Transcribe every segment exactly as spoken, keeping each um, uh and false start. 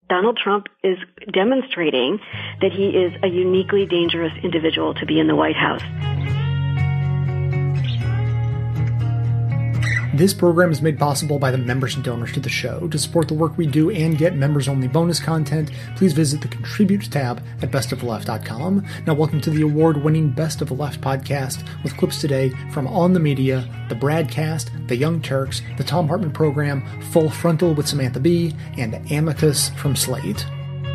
Donald Trump is demonstrating that he is a uniquely dangerous individual to be in the White House. This program is made possible by the members and donors to the show. To support the work we do and get members-only bonus content, please visit the Contribute tab at best of the left dot com. Now, welcome to the award-winning Best of the Left podcast with clips today from On the Media, The Bradcast, The Young Turks, The Thom Hartmann Program, Full Frontal with Samantha Bee, and Amicus from Slate.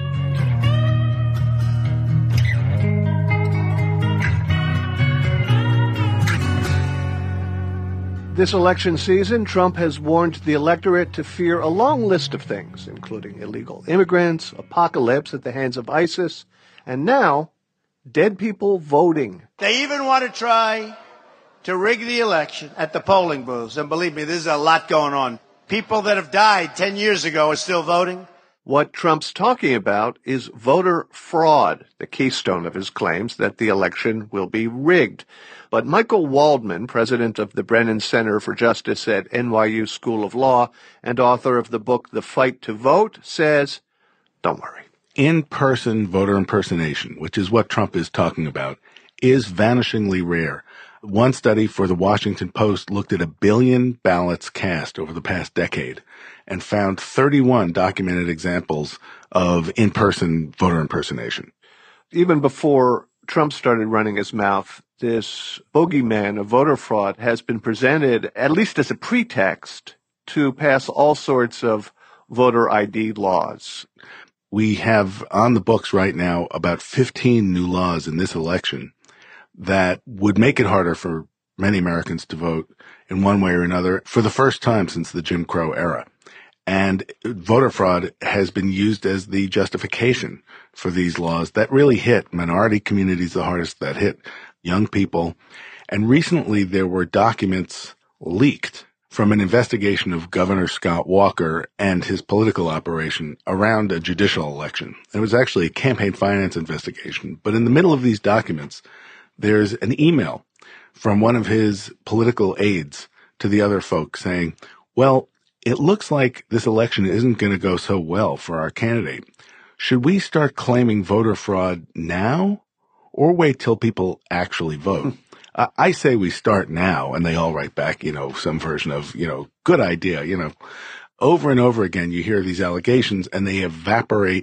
This election season, Trump has warned the electorate to fear a long list of things, including illegal immigrants, apocalypse at the hands of ISIS, and now, dead people voting. They even want to try to rig the election at the polling booths. And believe me, there's a lot going on. People that have died ten years ago are still voting. What Trump's talking about is voter fraud, the keystone of his claims that the election will be rigged. But Michael Waldman, president of the Brennan Center for Justice at N Y U School of Law and author of the book The Fight to Vote, says, don't worry. In-person voter impersonation, which is what Trump is talking about, is vanishingly rare. One study for the Washington Post looked at a billion ballots cast over the past decade and found thirty-one documented examples of in-person voter impersonation. Even before Trump started running his mouth, this bogeyman of voter fraud has been presented, at least as a pretext, to pass all sorts of voter I D laws. We have on the books right now about fifteen new laws in this election that would make it harder for many Americans to vote in one way or another for the first time since the Jim Crow era. And voter fraud has been used as the justification for these laws that really hit minority communities the hardest, that hit young people. And recently there were documents leaked from an investigation of Governor Scott Walker and his political operation around a judicial election. It was actually a campaign finance investigation. But in the middle of these documents, there's an email from one of his political aides to the other folks saying, well, it looks like this election isn't going to go so well for our candidate. Should we start claiming voter fraud now or wait till people actually vote? uh, I say we start now, and they all write back, you know, some version of, you know, good idea, you know. Over and over again, you hear these allegations, and they evaporate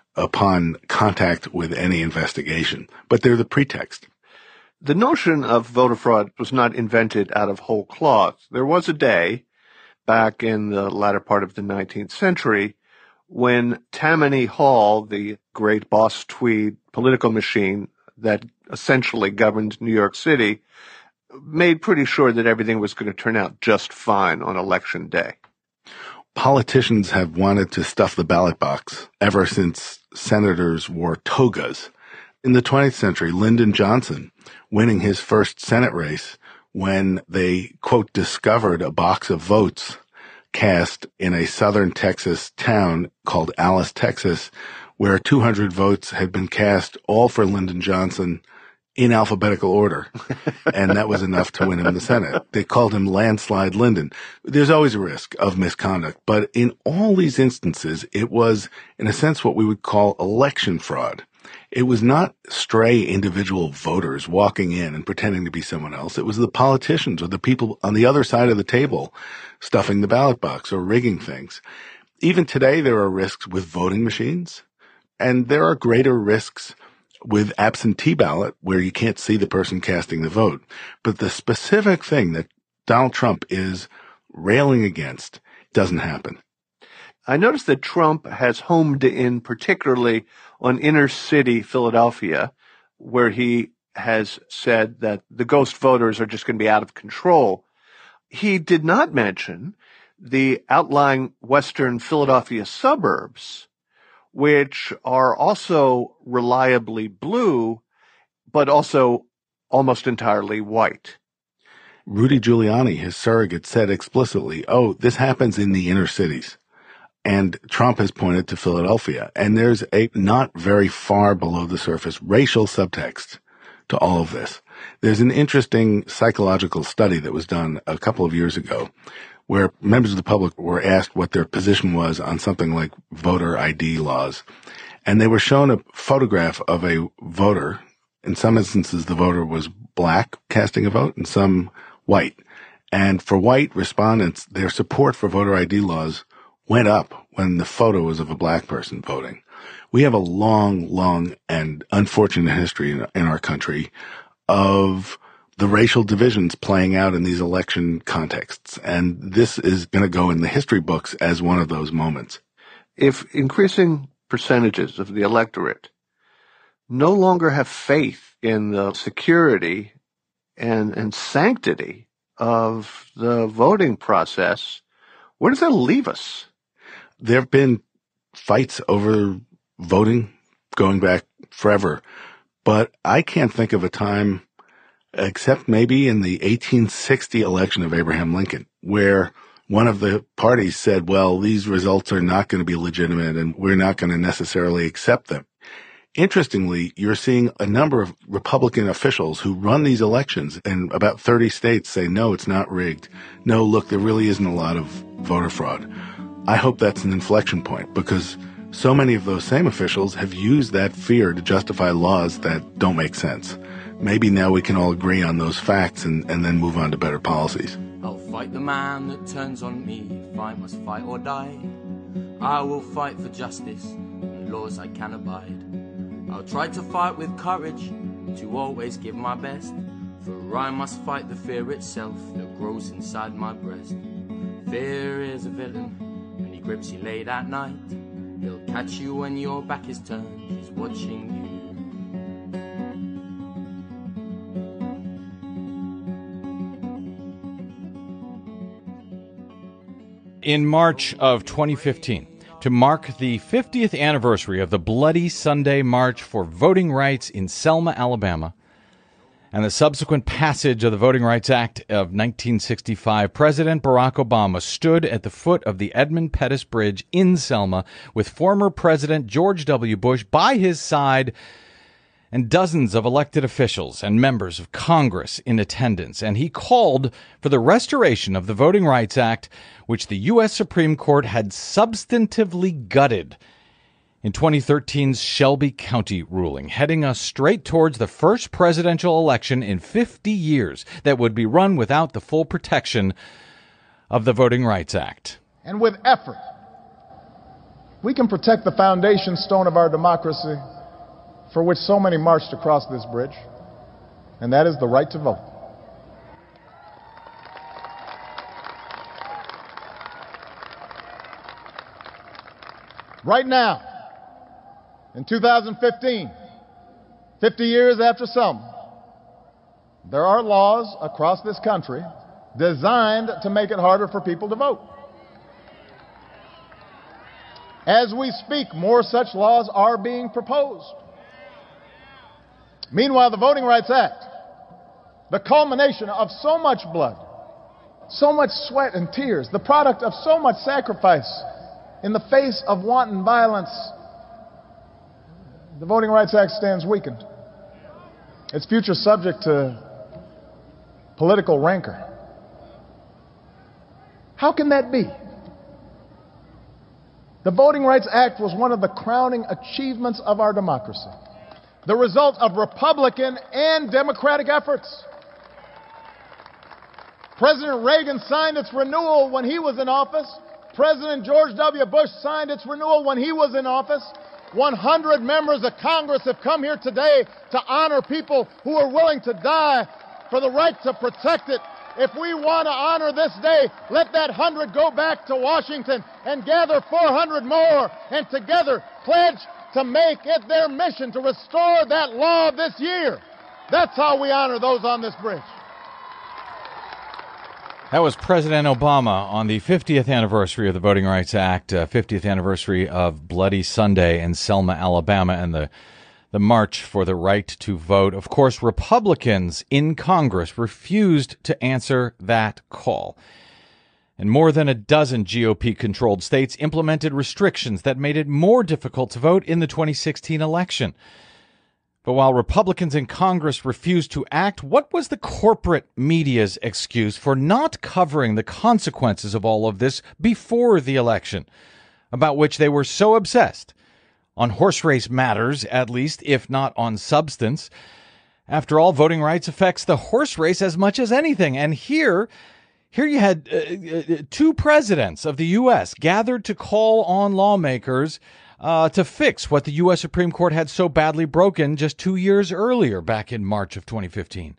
upon contact with any investigation. But they're the pretext. The notion of voter fraud was not invented out of whole cloth. There was a day back in the latter part of the nineteenth century when Tammany Hall, the great Boss Tweed political machine that essentially governed New York City, made pretty sure that everything was going to turn out just fine on election day. Politicians have wanted to stuff the ballot box ever since senators wore togas. In the twentieth century, Lyndon Johnson, winning his first Senate race when they, quote, discovered a box of votes cast in a southern Texas town called Alice, Texas, where two hundred votes had been cast, all for Lyndon Johnson, in alphabetical order. And that was enough to win him the Senate. They called him Landslide Lyndon. There's always a risk of misconduct, but in all these instances, it was, in a sense, what we would call election fraud. It was not stray individual voters walking in and pretending to be someone else. It was the politicians or the people on the other side of the table stuffing the ballot box or rigging things. Even today, there are risks with voting machines, and there are greater risks with absentee ballot where you can't see the person casting the vote. But the specific thing that Donald Trump is railing against doesn't happen. I noticed that Trump has homed in particularly on inner city Philadelphia, where he has said that the ghost voters are just going to be out of control. He did not mention the outlying western Philadelphia suburbs, which are also reliably blue, but also almost entirely white. Rudy Giuliani, his surrogate, said explicitly, oh, this happens in the inner cities. And Trump has pointed to Philadelphia. And there's a not very far below the surface racial subtext to all of this. There's an interesting psychological study that was done a couple of years ago where members of the public were asked what their position was on something like voter I D laws. And they were shown a photograph of a voter. In some instances, the voter was black casting a vote, and some white. And for white respondents, their support for voter I D laws went up when the photo was of a black person voting. We have a long, long and unfortunate history in, in our country of the racial divisions playing out in these election contexts. And this is going to go in the history books as one of those moments. If increasing percentages of the electorate no longer have faith in the security and, and sanctity of the voting process, where does that leave us? There have been fights over voting going back forever, but I can't think of a time, except maybe in the eighteen sixty election of Abraham Lincoln, where one of the parties said, well, these results are not going to be legitimate and we're not going to necessarily accept them. Interestingly, you're seeing a number of Republican officials who run these elections in about thirty states say, no, it's not rigged. No, look, there really isn't a lot of voter fraud. I hope that's an inflection point, because so many of those same officials have used that fear to justify laws that don't make sense. Maybe now we can all agree on those facts and, and then move on to better policies. I'll fight the man that turns on me if I must fight or die. I will fight for justice and laws I can abide. I'll try to fight with courage, to always give my best, for I must fight the fear itself that grows inside my breast. Fear is a villain, and he grips you late at night. He'll catch you when your back is turned, he's watching you. In March of twenty fifteen, to mark the fiftieth anniversary of the Bloody Sunday March for Voting Rights in Selma, Alabama, and the subsequent passage of the Voting Rights Act of nineteen sixty-five, President Barack Obama stood at the foot of the Edmund Pettus Bridge in Selma with former President George W. Bush by his side and dozens of elected officials and members of Congress in attendance, and he called for the restoration of the Voting Rights Act, which the U S Supreme Court had substantively gutted in twenty thirteen's Shelby County ruling, heading us straight towards the first presidential election in fifty years that would be run without the full protection of the Voting Rights Act. And with effort, we can protect the foundation stone of our democracy, for which so many marched across this bridge, and that is the right to vote. Right now, in two thousand fifteen, fifty years after Selma, there are laws across this country designed to make it harder for people to vote. As we speak, more such laws are being proposed. Meanwhile, the Voting Rights Act, the culmination of so much blood, so much sweat and tears, the product of so much sacrifice in the face of wanton violence, the Voting Rights Act stands weakened. Its future subject to political rancor. How can that be? The Voting Rights Act was one of the crowning achievements of our democracy, the result of Republican and Democratic efforts. President Reagan signed its renewal when he was in office. President George W. Bush signed its renewal when he was in office. one hundred members of Congress have come here today to honor people who are willing to die for the right to protect it. If we want to honor this day, let that hundred go back to Washington and gather four hundred more, and together pledge to make it their mission to restore that law this year. That's how we honor those on this bridge. That was President Obama on the fiftieth anniversary of the Voting Rights Act, uh, fiftieth anniversary of Bloody Sunday in Selma, Alabama, and the the march for the right to vote. Of course, Republicans in Congress refused to answer that call. And more than a dozen G O P-controlled states implemented restrictions that made it more difficult to vote in the twenty sixteen election. But while Republicans in Congress refused to act, what was the corporate media's excuse for not covering the consequences of all of this before the election, about which they were so obsessed? On horse race matters, at least, if not on substance. After all, voting rights affects the horse race as much as anything. And here, here you had uh, two presidents of the U S gathered to call on lawmakers uh, to fix what the U S Supreme Court had so badly broken just two years earlier, back in March of twenty fifteen.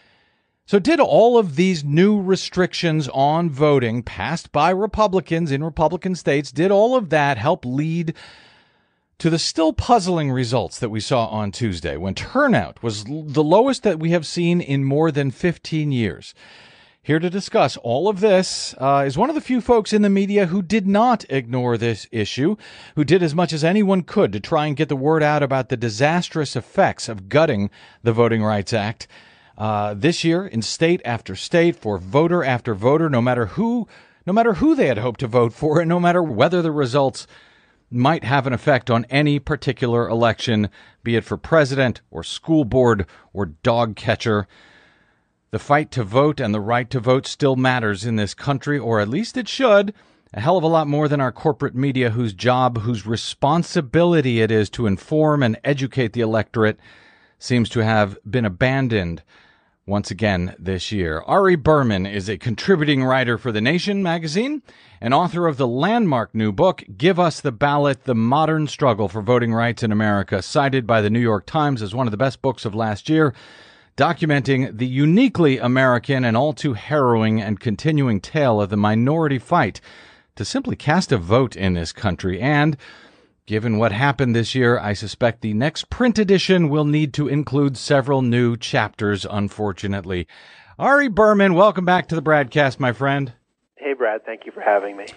So did all of these new restrictions on voting passed by Republicans in Republican states, did all of that help lead to the still puzzling results that we saw on Tuesday, when turnout was the lowest that we have seen in more than fifteen years? Here to discuss all of this uh, is one of the few folks in the media who did not ignore this issue, who did as much as anyone could to try and get the word out about the disastrous effects of gutting the Voting Rights Act uh, this year in state after state, for voter after voter, no matter who, no matter who they had hoped to vote for, and no matter whether the results might have an effect on any particular election, be it for president or school board or dog catcher. The fight to vote and the right to vote still matters in this country, or at least it should, a hell of a lot more than our corporate media, whose job, whose responsibility it is to inform and educate the electorate, seems to have been abandoned once again this year. Ari Berman is a contributing writer for The Nation magazine and author of the landmark new book, Give Us the Ballot, The Modern Struggle for Voting Rights in America, cited by the New York Times as one of the best books of last year, documenting the uniquely American and all too harrowing and continuing tale of the minority fight to simply cast a vote in this country. And given what happened this year, I suspect the next print edition will need to include several new chapters, unfortunately. Ari Berman, welcome back to the Bradcast, my friend. Hey, Brad. Thank you for having me.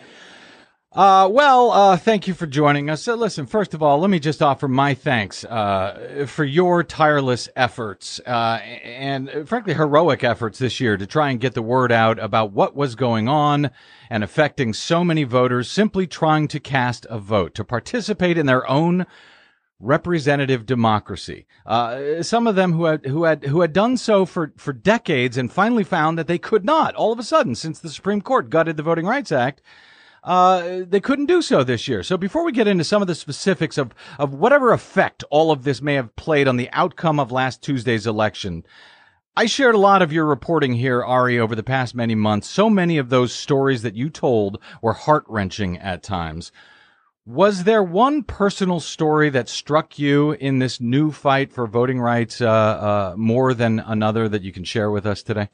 Uh, well, uh, thank you for joining us. So listen, first of all, let me just offer my thanks uh, for your tireless efforts uh, and, frankly, heroic efforts this year to try and get the word out about what was going on and affecting so many voters simply trying to cast a vote, to participate in their own representative democracy. Uh, some of them who had who had who had done so for for decades and finally found that they could not. All of a sudden, since the Supreme Court gutted the Voting Rights Act, Uh, they couldn't do so this year. So before we get into some of the specifics of, of whatever effect all of this may have played on the outcome of last Tuesday's election, I shared a lot of your reporting here, Ari, over the past many months. So many of those stories that you told were heart-wrenching at times. Was there one personal story that struck you in this new fight for voting rights uh, uh, more than another that you can share with us today?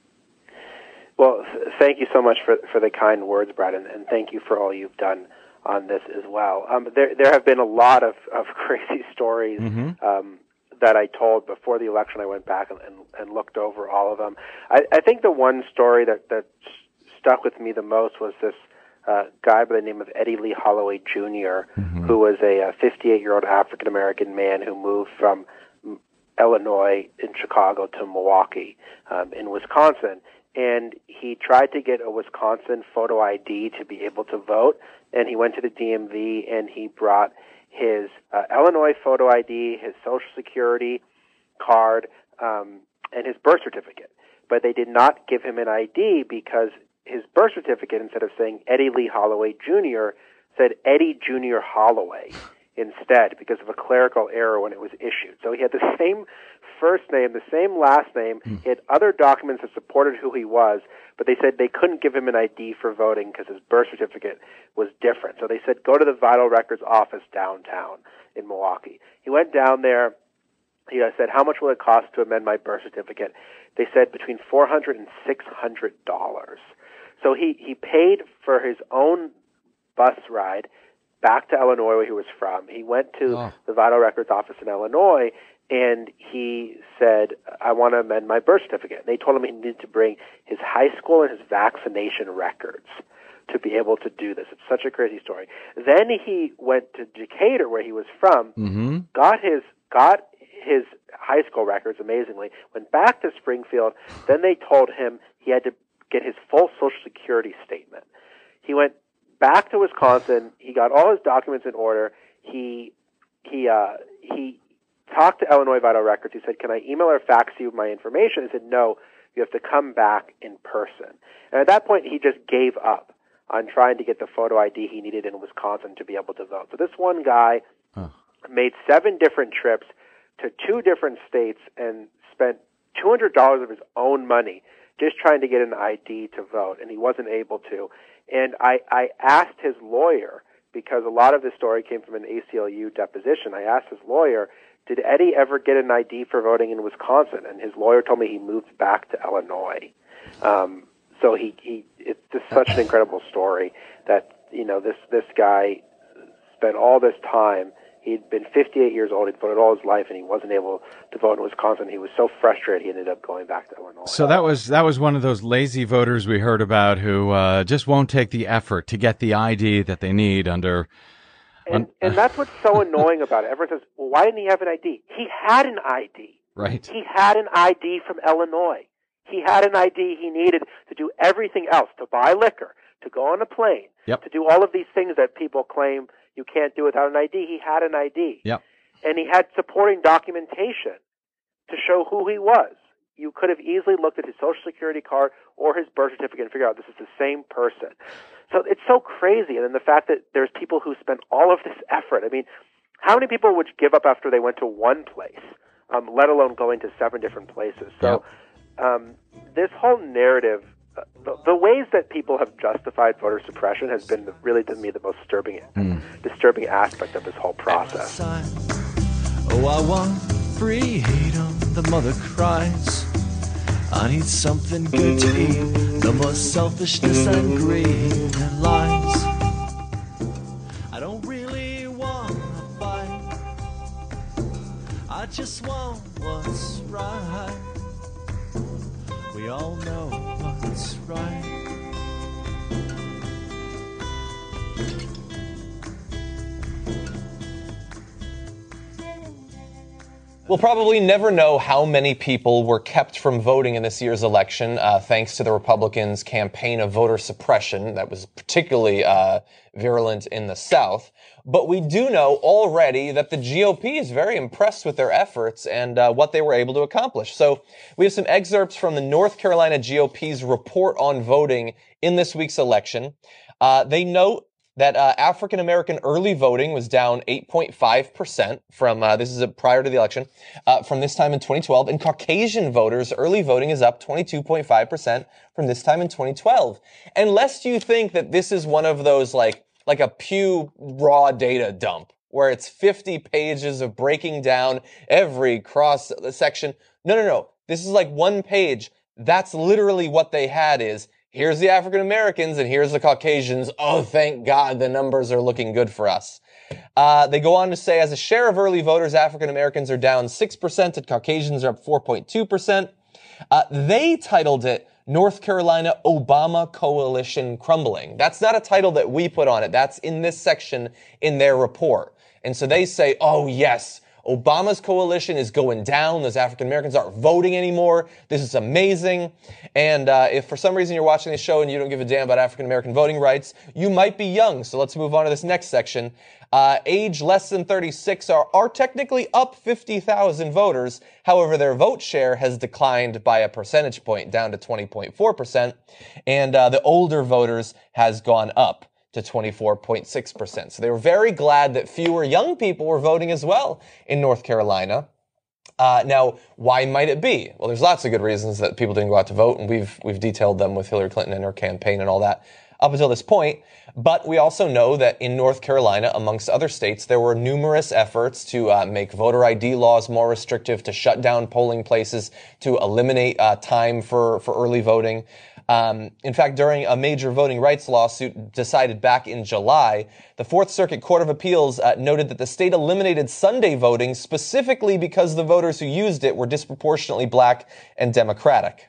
Well, thank you so much for for the kind words, Brad, and, and thank you for all you've done on this as well. Um, there there have been a lot of, of crazy stories mm-hmm. um, that I told before the election. I went back and, and, and looked over all of them. I, I think the one story that, that stuck with me the most was this uh, guy by the name of Eddie Lee Holloway Junior, mm-hmm. who was a fifty-eight-year-old African-American man who moved from Illinois in Chicago to Milwaukee um, in Wisconsin. And he tried to get a Wisconsin photo I D to be able to vote, and he went to the D M V and he brought his uh, Illinois photo I D, his Social Security card, um, and his birth certificate. But they did not give him an I D because his birth certificate, instead of saying Eddie Lee Holloway Junior, said Eddie Junior Holloway instead because of a clerical error when it was issued. So he had the same first name, the same last name. He had other documents that supported who he was, but they said they couldn't give him an I D for voting because his birth certificate was different. So they said, go to the Vital Records office downtown in Milwaukee. He went down there. He said, how much will it cost to amend my birth certificate? They said between four hundred dollars and six hundred dollars. So he, he paid for his own bus ride back to Illinois, where he was from. He went to oh. the Vital Records office in Illinois, and he said, I want to amend my birth certificate. And they told him he needed to bring his high school and his vaccination records to be able to do this. It's such a crazy story. Then he went to Decatur, where he was from, mm-hmm. got his got his high school records, amazingly, went back to Springfield. Then they told him he had to get his full Social Security statement. He went back to Wisconsin. He got all his documents in order. He he uh, he talked to Illinois Vital Records. He said, can I email or fax you my information? I said, no, you have to come back in person. And at that point, he just gave up on trying to get the photo I D he needed in Wisconsin to be able to vote. So this one guy huh. made seven different trips to two different states and spent two hundred dollars of his own money just trying to get an I D to vote, and he wasn't able to. And I, I asked his lawyer, because a lot of this story came from an A C L U deposition, I asked his lawyer, did Eddie ever get an I D for voting in Wisconsin? And his lawyer told me he moved back to Illinois. Um, so he, he, it's just such an incredible story that, you know, this, this guy spent all this time. He'd been fifty-eight years old. He'd voted all his life, and he wasn't able to vote in Wisconsin. He was so frustrated, he ended up going back to Illinois. So that was that was one of those lazy voters we heard about who uh, just won't take the effort to get the I D that they need under. And, and that's what's so annoying about it. Everyone says, well, why didn't he have an I D? He had an I D. Right. He had an I D from Illinois. He had an I D he needed to do everything else, to buy liquor, to go on a plane, yep. to do all of these things that people claim you can't do without an I D. He had an I D. Yep. And he had supporting documentation to show who he was. You could have easily looked at his Social Security card or his birth certificate and figure out this is the same person. So it's so crazy. And then the fact that there's people who spend all of this effort. I mean, how many people would give up after they went to one place, um, let alone going to seven different places? So yep. um, this whole narrative, uh, the, the ways that people have justified voter suppression has been the, really, to me, the most disturbing, mm. disturbing aspect of this whole process. Oh, I want freedom, the mother cries. I need something good to eat. No more selfishness and greed and lies. I don't really want to fight. I just want what's right. We all know what's right. We'll probably never know how many people were kept from voting in this year's election, uh, thanks to the Republicans' campaign of voter suppression that was particularly uh, virulent in the South. But we do know already that the G O P is very impressed with their efforts and uh, what they were able to accomplish. So we have some excerpts from the North Carolina G O P's report on voting in this week's election. Uh, they note that uh, African-American early voting was down eight point five percent from, uh, this is a, prior to the election, uh, from this time in twenty twelve. And Caucasian voters, early voting is up twenty-two point five percent from this time in twenty twelve. And lest you think that this is one of those, like, like a Pew raw data dump, where it's fifty pages of breaking down every cross section. No, no, no. This is like one page. That's literally what they had is, here's the African Americans and here's the Caucasians. Oh, thank God the numbers are looking good for us. Uh, they go on to say, as a share of early voters, African Americans are down six percent and Caucasians are up four point two percent. Uh, they titled it North Carolina Obama Coalition Crumbling. That's not a title that we put on it. That's in this section in their report. And so they say, oh, yes, Obama's coalition is going down. Those African Americans aren't voting anymore. This is amazing. And uh, if for some reason you're watching this show and you don't give a damn about African American voting rights, you might be young. So let's move on to this next section. Uh, age less than thirty-six are, are technically up fifty thousand voters. However, their vote share has declined by a percentage point, down to twenty point four percent. And uh, the older voters has gone up to twenty-four point six percent. So they were very glad that fewer young people were voting as well in North Carolina. Uh, now, why might it be? Well, there's lots of good reasons that people didn't go out to vote, and we've we've detailed them with Hillary Clinton and her campaign and all that up until this point. But we also know that in North Carolina, amongst other states, there were numerous efforts to uh, make voter I D laws more restrictive, to shut down polling places, to eliminate uh, time for, for early voting. Um, in fact, during a major voting rights lawsuit decided back in July, the Fourth Circuit Court of Appeals uh, noted that the state eliminated Sunday voting specifically because the voters who used it were disproportionately black and Democratic.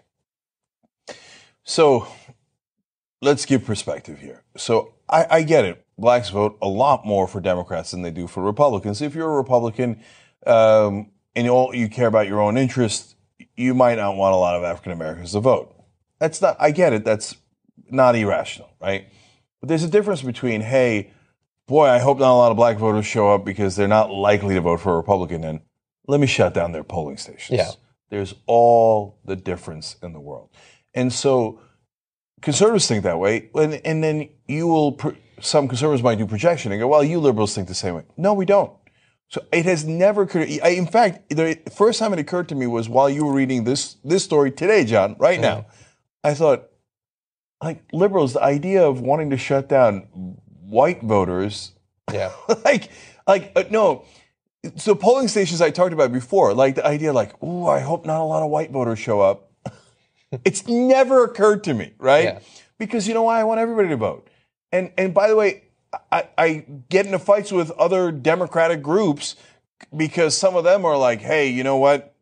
So let's give perspective here. So I, I get it. Blacks vote a lot more for Democrats than they do for Republicans. If you're a Republican um, and you, all, you care about your own interests, you might not want a lot of African Americans to vote. That's not, I get it. That's not irrational, right? But there's a difference between, hey, boy, I hope not a lot of black voters show up because they're not likely to vote for a Republican, and let me shut down their polling stations. Yeah. There's all the difference in the world. And so conservatives think that way. And, and then you will, some conservatives might do projection and go, well, you liberals think the same way. No, we don't. So it has never occurred. I, in fact, the first time it occurred to me was while you were reading this, this story today, John, right mm. now. I thought, like, liberals, the idea of wanting to shut down white voters. Yeah. like, like, uh, no. So polling stations I talked about before, like the idea like, oh, I hope not a lot of white voters show up. It's never occurred to me, right? Yeah. Because you know why? I want everybody to vote. And and by the way, I, I get into fights with other Democratic groups because some of them are like, hey, you know what?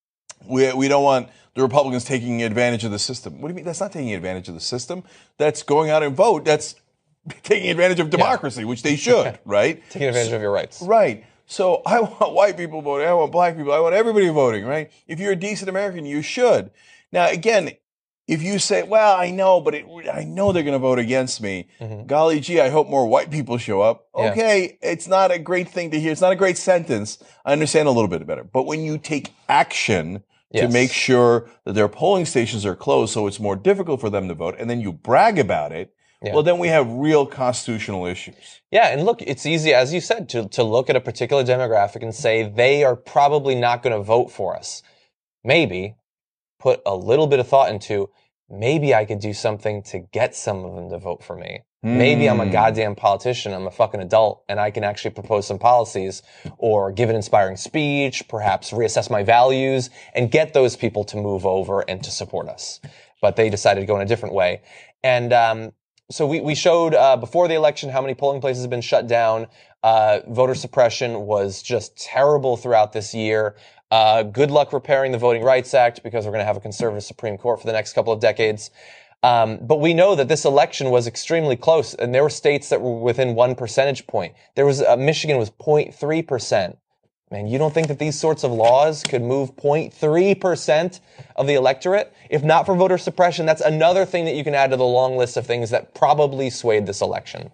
We we don't want the Republicans taking advantage of the system. What do you mean? That's not taking advantage of the system. That's going out and vote. That's taking advantage of democracy, yeah. which they should, right? Taking advantage so, of your rights. Right. So I want white people voting. I want black people. I want everybody voting, right? If you're a decent American, you should. Now, again, if you say, well, I know, but it, I know they're going to vote against me. Mm-hmm. Golly gee, I hope more white people show up. Yeah. Okay, it's not a great thing to hear. It's not a great sentence. I understand a little bit better. But when you take action yes. to make sure that their polling stations are closed so it's more difficult for them to vote, and then you brag about it, yeah. well, then we have real constitutional issues. Yeah, and look, it's easy, as you said, to, to look at a particular demographic and say they are probably not going to vote for us. Maybe put a little bit of thought into, maybe I could do something to get some of them to vote for me. Mm. Maybe I'm a goddamn politician, I'm a fucking adult, and I can actually propose some policies or give an inspiring speech, perhaps reassess my values, and get those people to move over and to support us. But they decided to go in a different way. And um, so we, we showed uh, before the election how many polling places have been shut down. Uh, voter suppression was just terrible throughout this year. Uh, good luck repairing the Voting Rights Act because we're going to have a conservative Supreme Court for the next couple of decades. Um, but we know that this election was extremely close, and there were states that were within one percentage point. There was uh, Michigan was zero point three percent. Man, you don't think that these sorts of laws could move zero point three percent of the electorate? If not for voter suppression, that's another thing that you can add to the long list of things that probably swayed this election.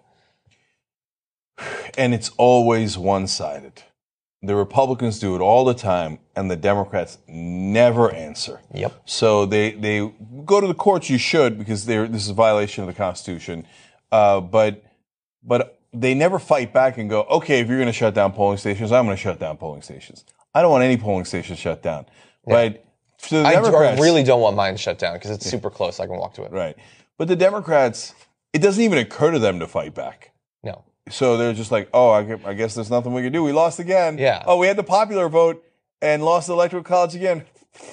And it's always one-sided. The Republicans do it all the time, and the Democrats never answer. Yep. So they, they go to the courts. You should, because they're, this is a violation of the Constitution. Uh, but but they never fight back and go, okay, if you're going to shut down polling stations, I'm going to shut down polling stations. I don't want any polling stations shut down. Yeah. But to the I Democrats, really don't want mine shut down because it's yeah. super close. I can walk to it. Right. But the Democrats, it doesn't even occur to them to fight back. No. So they're just like, oh, I guess there's nothing we can do. We lost again. Yeah. Oh, we had the popular vote and lost the electoral college again.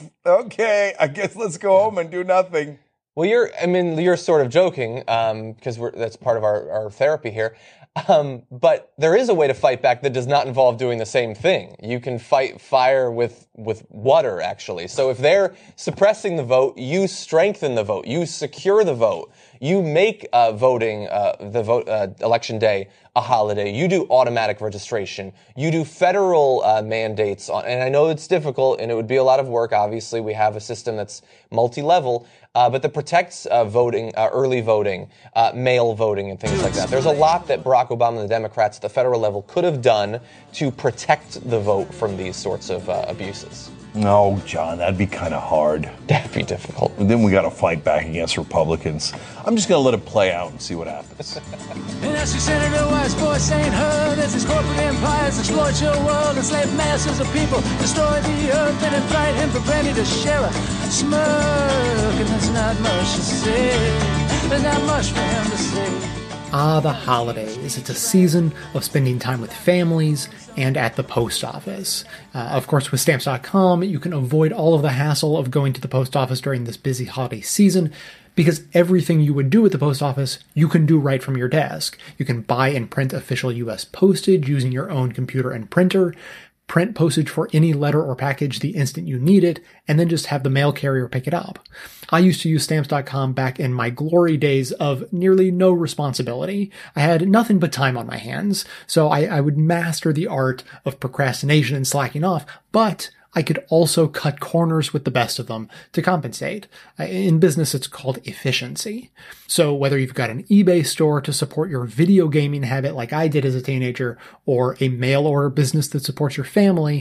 Okay, I guess let's go home and do nothing. Well, you're, I mean, you're sort of joking um, because we're, that's part of our, our therapy here. Um, but there is a way to fight back that does not involve doing the same thing. You can fight fire with, with water, actually. So if they're suppressing the vote, you strengthen the vote. You secure the vote. You make uh, voting, uh, the vote, uh, election day a holiday. You do automatic registration. You do federal uh, mandates on, and I know it's difficult and it would be a lot of work. Obviously, we have a system that's multi-level, uh, but that protects uh, voting, uh, early voting, uh, mail voting, and things like that. There's a lot that Barack Obama and the Democrats at the federal level could have done to protect the vote from these sorts of uh, abuses. No, John, that'd be kind of hard. That'd be difficult. And then we got to fight back against Republicans. I'm just going to let it play out and see what happens. And as you Senator Wise voice ain't heard as these corporate empires exploit your world, enslave masses of people, destroy the earth, and invite him for Brandy to share a smirk. And there's not much to say. There's not much for him to say. Ah, the holidays. It's a season of spending time with families and at the post office. Uh, of course, with Stamps dot com, you can avoid all of the hassle of going to the post office during this busy holiday season, because everything you would do at the post office, you can do right from your desk. You can buy and print official U S postage using your own computer and printer, print postage for any letter or package the instant you need it, and then just have the mail carrier pick it up. I used to use Stamps dot com back in my glory days of nearly no responsibility. I had nothing but time on my hands, so I, I would master the art of procrastination and slacking off, but I could also cut corners with the best of them to compensate. In business, it's called efficiency. So whether you've got an eBay store to support your video gaming habit like I did as a teenager, or a mail order business that supports your family,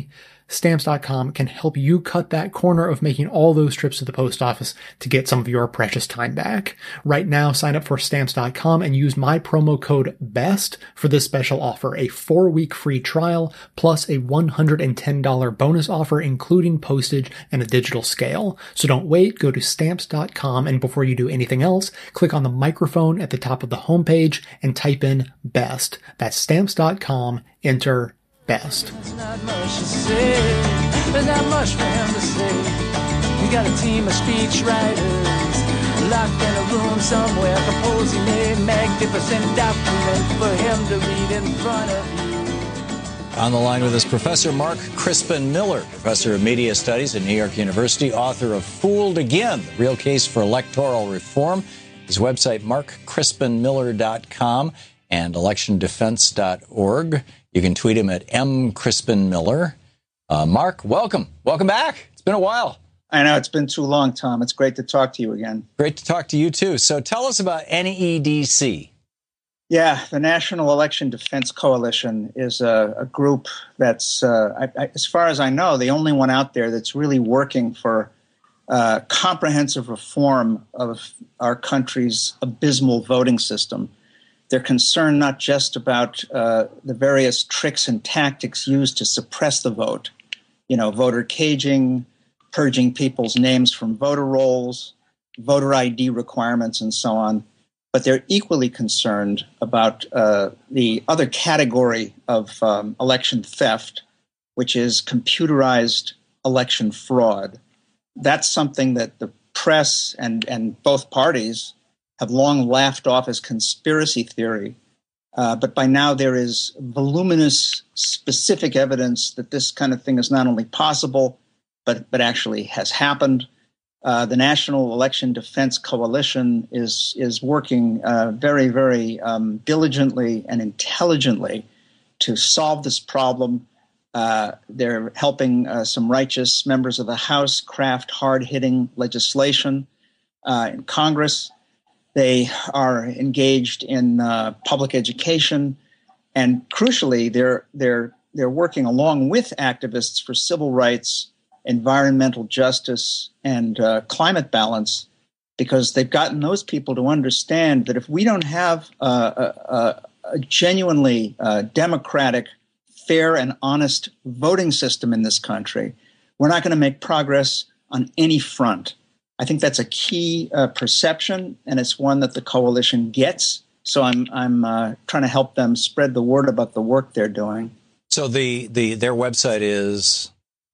Stamps dot com can help you cut that corner of making all those trips to the post office to get some of your precious time back. Right now, sign up for Stamps dot com and use my promo code BEST for this special offer, a four-week free trial plus a one hundred ten dollars bonus offer, including postage and a digital scale. So don't wait, go to Stamps dot com, and before you do anything else, click on the microphone at the top of the homepage and type in BEST. That's Stamps dot com, enter BEST. There's not much to say. There's not much for him to say. We got a team of speech writers locked in a room somewhere, composing a magnificent document for him to read in front of you. On the line with us, Professor Mark Crispin Miller, professor of media studies at New York University, author of Fooled Again, The Real Case for Electoral Reform. His website, mark crispin miller dot com and election defense dot org. You can tweet him at m crispin miller. Uh, Mark, welcome. Welcome back. It's been a while. I know, it's been too long, Tom. It's great to talk to you again. Great to talk to you, too. So tell us about N E D C. Yeah, the National Election Defense Coalition is a, a group that's, uh, I, I, as far as I know, the only one out there that's really working for uh, comprehensive reform of our country's abysmal voting system. They're concerned not just about uh, the various tricks and tactics used to suppress the vote, you know, voter caging, purging people's names from voter rolls, voter I D requirements, and so on. But they're equally concerned about uh, the other category of um, election theft, which is computerized election fraud. That's something that the press and, and both parties have long laughed off as conspiracy theory. Uh, but by now there is voluminous, specific evidence that this kind of thing is not only possible, but, but actually has happened. Uh, the National Election Defense Coalition is is working uh, very, very um, diligently and intelligently to solve this problem. Uh, they're helping uh, some righteous members of the House craft hard-hitting legislation uh, in Congress. They are engaged in uh, public education, and crucially, they're they're they're working along with activists for civil rights, environmental justice, and uh, climate balance, because they've gotten those people to understand that if we don't have uh, a, a, a genuinely uh, democratic, fair, and honest voting system in this country, we're not going to make progress on any front. I think that's a key uh, perception, and it's one that the coalition gets. So I'm I'm uh, trying to help them spread the word about the work they're doing. So the, the their website is?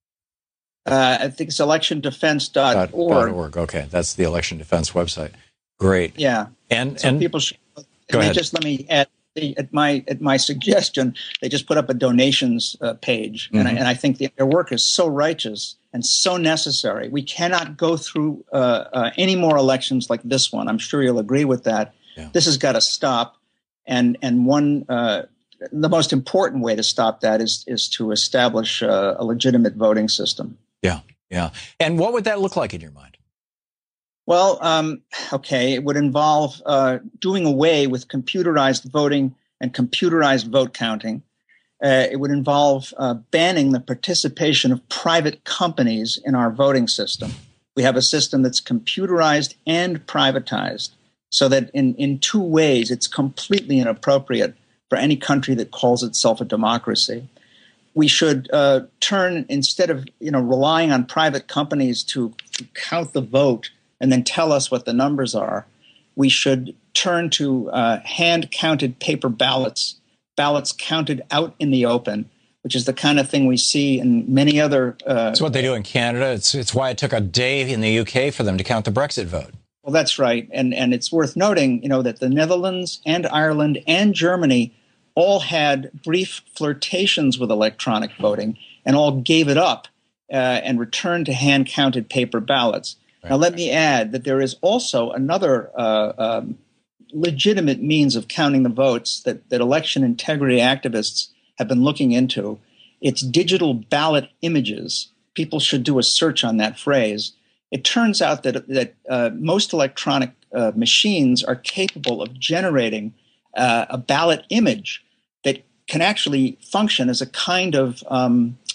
Uh, I think it's election defense dot org. .org. Okay, that's the election defense website. Great. Yeah. And so and people should. Go ahead. Just let me add. At my at my suggestion, they just put up a donations uh, page, mm-hmm. and, I, and I think the, their work is so righteous and so necessary. We cannot go through uh, uh, any more elections like this one. I'm sure you'll agree with that. Yeah. This has got to stop, and and one uh, the most important way to stop that is is to establish uh, a legitimate voting system. Yeah, yeah. And what would that look like in your mind? Well, um, okay, it would involve uh, doing away with computerized voting and computerized vote counting. Uh, it would involve uh, banning the participation of private companies in our voting system. We have a system that's computerized and privatized, so that in, in two ways it's completely inappropriate for any country that calls itself a democracy. We should uh, turn, instead of you know relying on private companies to, to count the vote and then tell us what the numbers are, we should turn to uh, hand-counted paper ballots, ballots counted out in the open, which is the kind of thing we see in many other... Uh, it's what they do in Canada. It's it's why it took a day in the U K for them to count the Brexit vote. Well, that's right. And, and it's worth noting, you know, that the Netherlands and Ireland and Germany all had brief flirtations with electronic voting and all gave it up uh, and returned to hand-counted paper ballots. Now, let me add that there is also another uh, um, legitimate means of counting the votes that, that election integrity activists have been looking into. It's digital ballot images. People should do a search on that phrase. It turns out that, that uh, most electronic uh, machines are capable of generating uh, a ballot image that can actually function as a kind of um,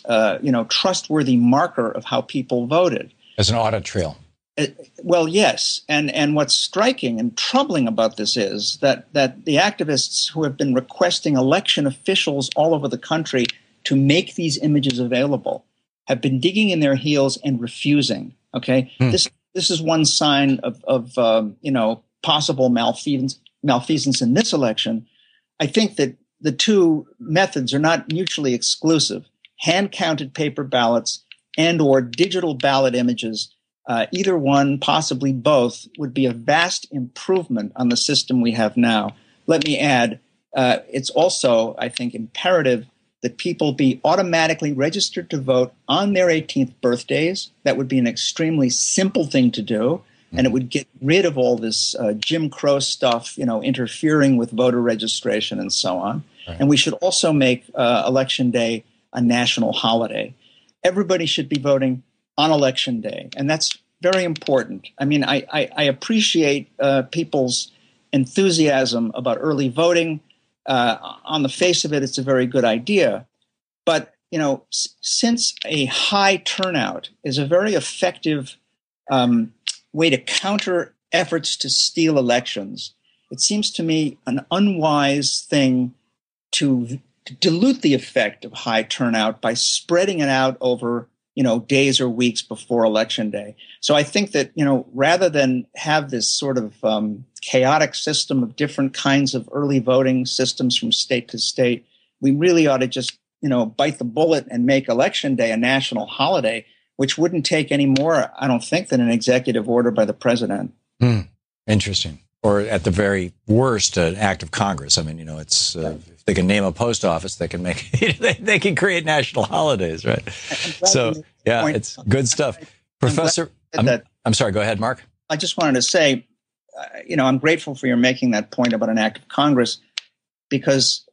uh, you know, trustworthy marker of how people voted. As an audit trail. Uh, well, yes. And and what's striking and troubling about this is that, that the activists who have been requesting election officials all over the country to make these images available have been digging in their heels and refusing. Okay, hmm. this this is one sign of of um, you know possible malfeasance malfeasance in this election. I think that the two methods are not mutually exclusive. Hand counted paper ballots and or digital ballot images, uh, either one, possibly both, would be a vast improvement on the system we have now. Let me add, uh, it's also, I think, imperative that people be automatically registered to vote on their eighteenth birthdays. That would be an extremely simple thing to do, and it would get rid of all this uh, Jim Crow stuff, you know, interfering with voter registration and so on. Right. And we should also make uh, Election Day a national holiday. Everybody should be voting on Election Day, and that's very important. I mean, I, I, I appreciate uh, people's enthusiasm about early voting. Uh, on the face of it, it's a very good idea. But, you know, s- since a high turnout is a very effective um, way to counter efforts to steal elections, it seems to me an unwise thing to, to dilute the effect of high turnout by spreading it out over, you know, days or weeks before Election Day. So I think that, you know, rather than have this sort of um, chaotic system of different kinds of early voting systems from state to state, we really ought to just, you know, bite the bullet and make Election Day a national holiday, which wouldn't take any more, I don't think, than an executive order by the president. Hmm. Interesting. Or at the very worst, an act of Congress. I mean, you know, it's uh, if they can name a post office, they can make they, they can create national holidays, right? So, yeah, it's good stuff. Professor, I'm, that, I'm sorry, go ahead, Mark. I just wanted to say, uh, you know, I'm grateful for your making that point about an act of Congress, because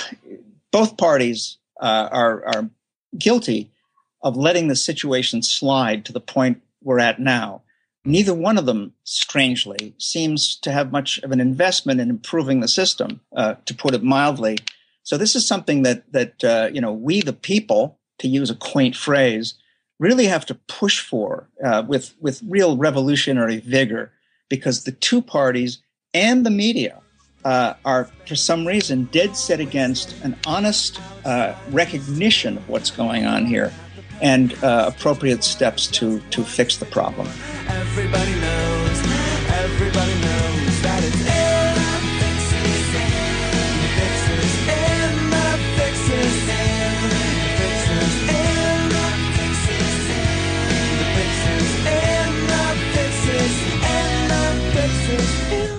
both parties uh, are, are guilty of letting the situation slide to the point we're at now. Neither one of them, strangely, seems to have much of an investment in improving the system, uh, to put it mildly. So this is something that, that uh, you know, we the people, to use a quaint phrase, really have to push for uh, with, with real revolutionary vigor, because the two parties and the media uh, are, for some reason, dead set against an honest uh, recognition of what's going on here and uh, appropriate steps to, to fix the problem. Everybody knows, everybody knows that it's in the fixes, fixes, in the fixes, in the fixes, in the fixes, the fixes, in the fixes, in the fixes, in.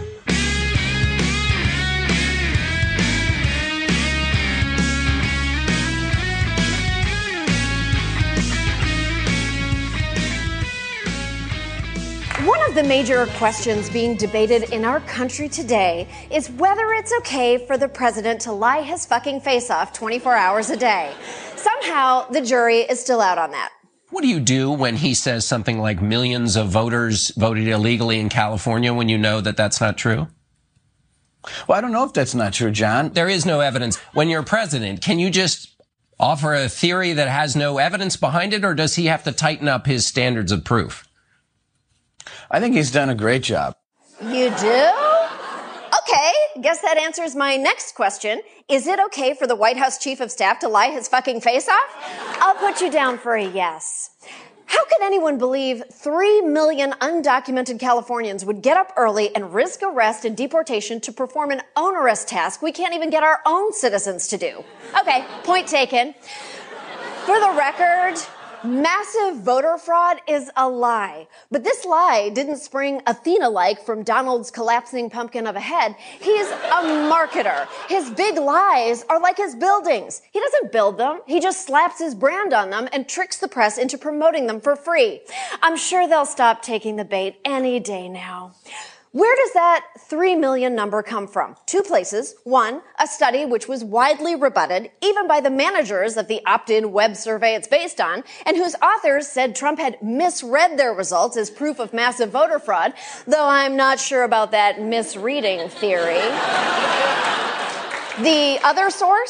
One of the major questions being debated in our country today is whether it's okay for the president to lie his fucking face off twenty-four hours a day. Somehow, the jury is still out on that. What do you do when he says something like millions of voters voted illegally in California when you know that that's not true? Well, I don't know if that's not true, John. There is no evidence. When you're president, can you just offer a theory that has no evidence behind it, or does he have to tighten up his standards of proof? I think he's done a great job. You do? Okay, guess that answers my next question. Is it okay for the White House chief of staff to lie his fucking face off? I'll put you down for a yes. How could anyone believe three million undocumented Californians would get up early and risk arrest and deportation to perform an onerous task we can't even get our own citizens to do? Okay, point taken. For the record, massive voter fraud is a lie. But this lie didn't spring Athena-like from Donald's collapsing pumpkin of a head. He's a marketer. His big lies are like his buildings. He doesn't build them. He just slaps his brand on them and tricks the press into promoting them for free. I'm sure they'll stop taking the bait any day now. Where does that three million number come from? Two places. One, a study which was widely rebutted, even by the managers of the opt-in web survey it's based on, and whose authors said Trump had misread their results as proof of massive voter fraud, though I'm not sure about that misreading theory. The other source?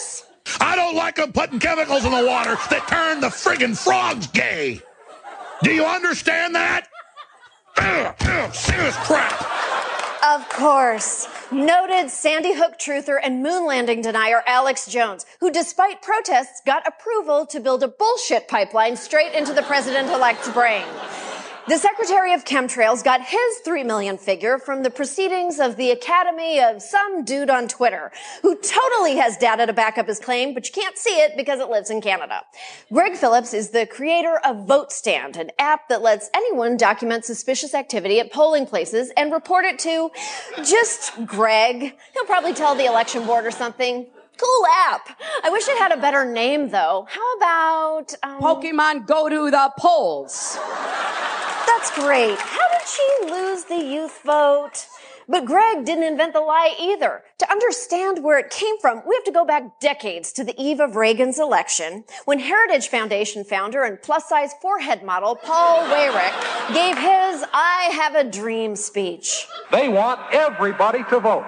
I don't like them putting chemicals in the water that turn the friggin' frogs gay. Do you understand that? Ugh, ugh, serious crap. Of course. Noted Sandy Hook truther and moon landing denier Alex Jones, who despite protests got approval to build a bullshit pipeline straight into the president-elect's brain. The Secretary of Chemtrails got his three million figure from the proceedings of the Academy of some dude on Twitter, who totally has data to back up his claim, but you can't see it because it lives in Canada. Greg Phillips is the creator of VoteStand, an app that lets anyone document suspicious activity at polling places and report it to just Greg. He'll probably tell the election board or something. Cool app. I wish it had a better name, though. How about... Um... Pokemon Go to the Polls. That's great. How did she lose the youth vote? But Greg didn't invent the lie either. To understand where it came from, we have to go back decades to the eve of Reagan's election, when Heritage Foundation founder and plus-size forehead model Paul Weyrich gave his I Have a Dream speech. They want everybody to vote.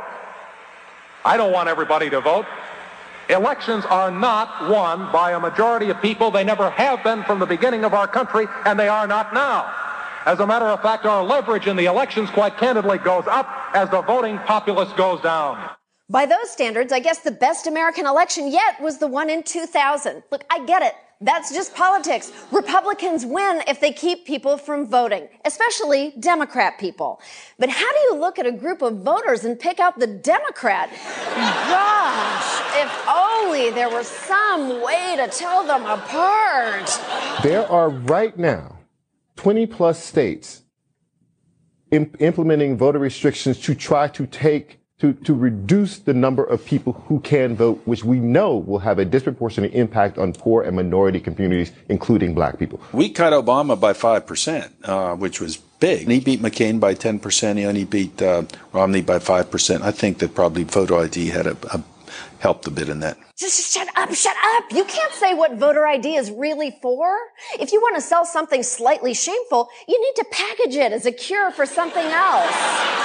I don't want everybody to vote. Elections are not won by a majority of people. They never have been from the beginning of our country, and they are not now. As a matter of fact, our leverage in the elections, quite candidly, goes up as the voting populace goes down. By those standards, I guess the best American election yet was the one in two thousand. Look, I get it. That's just politics. Republicans win if they keep people from voting, especially Democrat people. But how do you look at a group of voters and pick out the Democrat? Gosh, if only there were some way to tell them apart. There are right now twenty plus states imp- implementing voter restrictions to try to take To, to reduce the number of people who can vote, which we know will have a disproportionate impact on poor and minority communities, including black people. We cut Obama by five percent, uh, which was big. And he beat McCain by ten percent, and he beat uh, Romney by five percent. I think that probably voter I D had a, a helped a bit in that. Just shut up, shut up. You can't say what voter I D is really for. If you want to sell something slightly shameful, you need to package it as a cure for something else.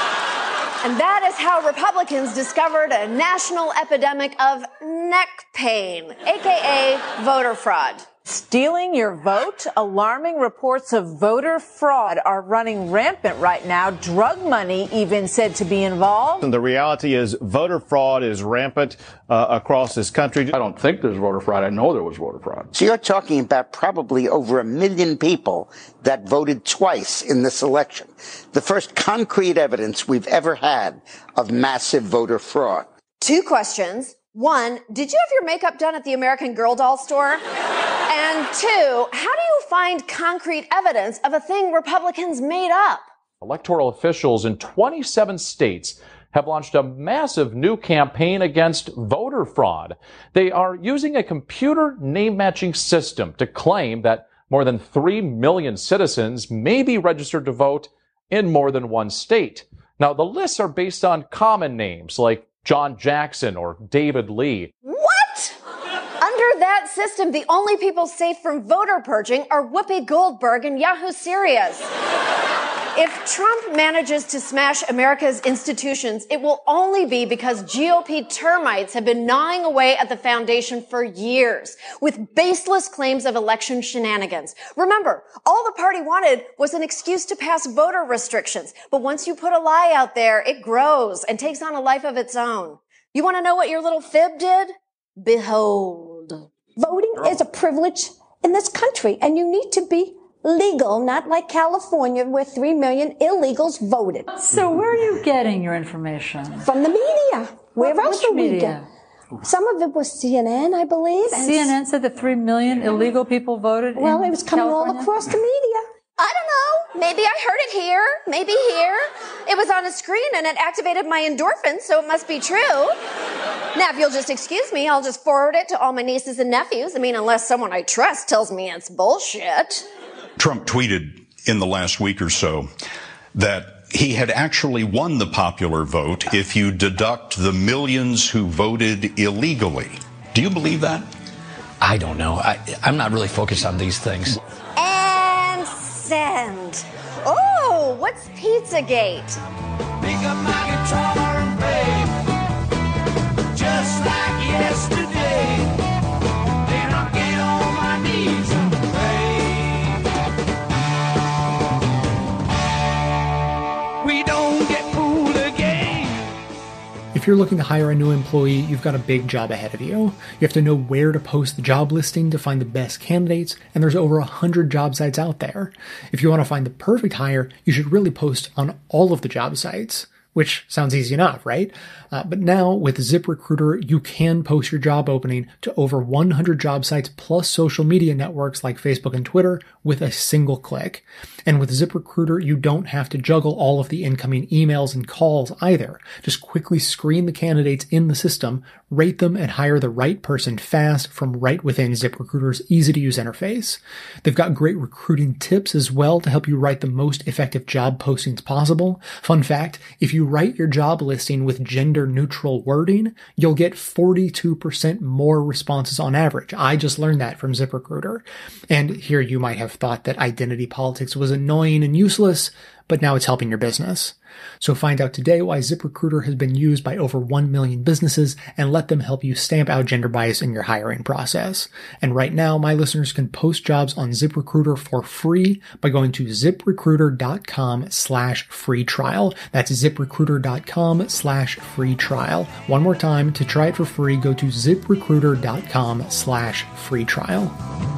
And that is how Republicans discovered a national epidemic of neck pain, aka voter fraud. Stealing your vote? Alarming reports of voter fraud are running rampant right now. Drug money even said to be involved. And the reality is voter fraud is rampant uh, across this country. I don't think there's voter fraud. I know there was voter fraud. So you're talking about probably over a million people that voted twice in this election. The first concrete evidence we've ever had of massive voter fraud. Two questions. One, did you have your makeup done at the American Girl doll store? And two, how do you find concrete evidence of a thing Republicans made up? Electoral officials in twenty-seven states have launched a massive new campaign against voter fraud. They are using a computer name-matching system to claim that more than three million citizens may be registered to vote in more than one state. Now, the lists are based on common names like John Jackson or David Lee. What? Under that system, the only people safe from voter purging are Whoopi Goldberg and Yahoo Serious. If Trump manages to smash America's institutions, it will only be because G O P termites have been gnawing away at the foundation for years with baseless claims of election shenanigans. Remember, all the party wanted was an excuse to pass voter restrictions. But once you put a lie out there, it grows and takes on a life of its own. You want to know what your little fib did? Behold. Voting is a privilege in this country, and you need to be legal, not like California where three million illegals voted. So where are you getting your information? From the media. Where What- else which would we media? get? Some of it was C N N, I believe. and C N N said that three million illegal people voted Well, in it was coming California? all across the media. I don't know. Maybe I heard it here. Maybe here. It was on a screen and it activated my endorphins, so it must be true. Now, if you'll just excuse me, I'll just forward it to all my nieces and nephews. I mean, unless someone I trust tells me it's bullshit. Trump tweeted in the last week or so that he had actually won the popular vote if you deduct the millions who voted illegally. Do you believe that? I don't know. I, I'm not really focused on these things. And send. Oh, what's Pizzagate? Pick up my guitar and play, just like yesterday. If you're looking to hire a new employee, you've got a big job ahead of you. You have to know where to post the job listing to find the best candidates, and there's over a hundred job sites out there. If you want to find the perfect hire, you should really post on all of the job sites. Which sounds easy enough, right? Uh, but now with ZipRecruiter, you can post your job opening to over one hundred job sites plus social media networks like Facebook and Twitter with a single click. And with ZipRecruiter, you don't have to juggle all of the incoming emails and calls either. Just quickly screen the candidates in the system, rate them, and hire the right person fast from right within ZipRecruiter's easy-to-use interface. They've got great recruiting tips as well to help you write the most effective job postings possible. Fun fact, if you write your job listing with gender-neutral wording, you'll get forty-two percent more responses on average. I just learned that from ZipRecruiter. And here you might have thought that identity politics was annoying and useless, but now it's helping your business. So find out today why ZipRecruiter has been used by over one million businesses and let them help you stamp out gender bias in your hiring process. And right now, my listeners can post jobs on ZipRecruiter for free by going to ZipRecruiter.com slash free trial. That's ZipRecruiter.com slash free trial. One more time, to try it for free, go to ZipRecruiter.com slash free trial.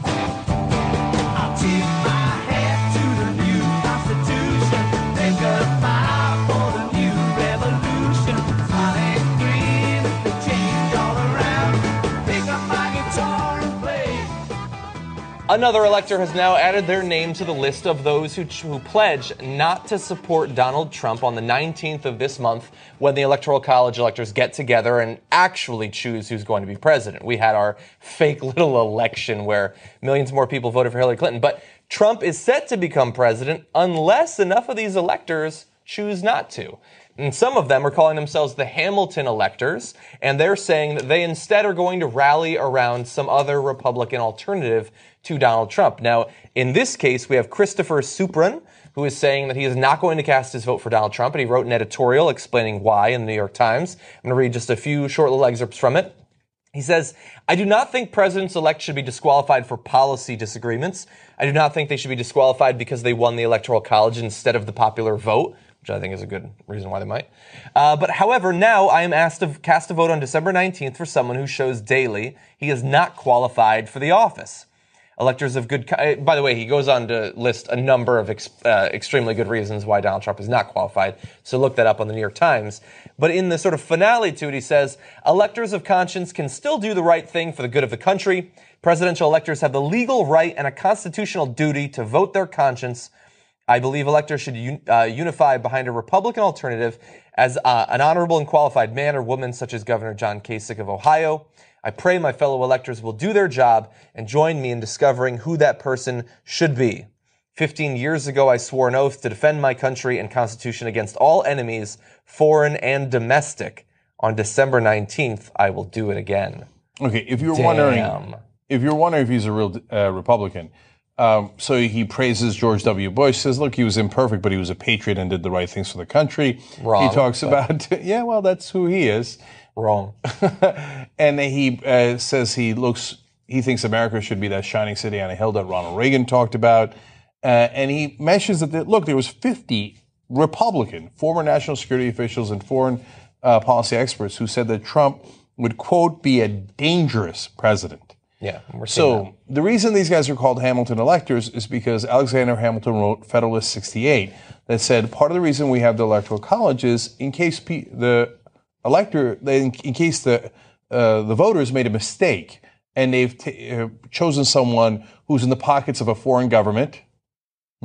Another elector has now added their name to the list of those who, who pledge not to support Donald Trump on the nineteenth of this month when the Electoral College electors get together and actually choose who's going to be president. We had our fake little election where millions more people voted for Hillary Clinton. But Trump is set to become president unless enough of these electors choose not to. And some of them are calling themselves the Hamilton electors, and they're saying that they instead are going to rally around some other Republican alternative to Donald Trump. Now, in this case, we have Christopher Supran, who is saying that he is not going to cast his vote for Donald Trump, and he wrote an editorial explaining why in the New York Times. I'm going to read just a few short little excerpts from it. He says, I do not think presidents-elect should be disqualified for policy disagreements. I do not think they should be disqualified because they won the Electoral College instead of the popular vote, which I think is a good reason why they might. Uh, but however, now I am asked to cast a vote on December nineteenth for someone who shows daily he is not qualified for the office. Electors of good... Co- By the way, he goes on to list a number of ex- uh, extremely good reasons why Donald Trump is not qualified, so look that up on the New York Times. But in the sort of finale to it, he says, electors of conscience can still do the right thing for the good of the country. Presidential electors have the legal right and a constitutional duty to vote their conscience. I believe electors should un- uh, unify behind a Republican alternative as uh, an honorable and qualified man or woman such as Governor John Kasich of Ohio. I pray my fellow electors will do their job and join me in discovering who that person should be. Fifteen years ago, I swore an oath to defend my country and Constitution against all enemies, foreign and domestic. On December nineteenth, I will do it again. Okay, if you're Damn. wondering, if you're wondering if he's a real uh, Republican, um, so he praises George W. Bush, says, look, he was imperfect, but he was a patriot and did the right things for the country. Wrong, he talks but- about, yeah, well, that's who he is. Wrong. And he uh, says he looks, he thinks America should be that shining city on a hill that Ronald Reagan talked about. Uh, and he mentions that, the, look, there was fifty Republican, former national security officials and foreign uh, policy experts who said that Trump would, quote, be a dangerous president. Yeah, we're seeing So that. the reason these guys are called Hamilton electors is because Alexander Hamilton wrote Federalist sixty-eight that said part of the reason we have the Electoral College is in case pe- the elector, in, in case the uh, the voters made a mistake and they've t- uh, chosen someone who's in the pockets of a foreign government, hmm,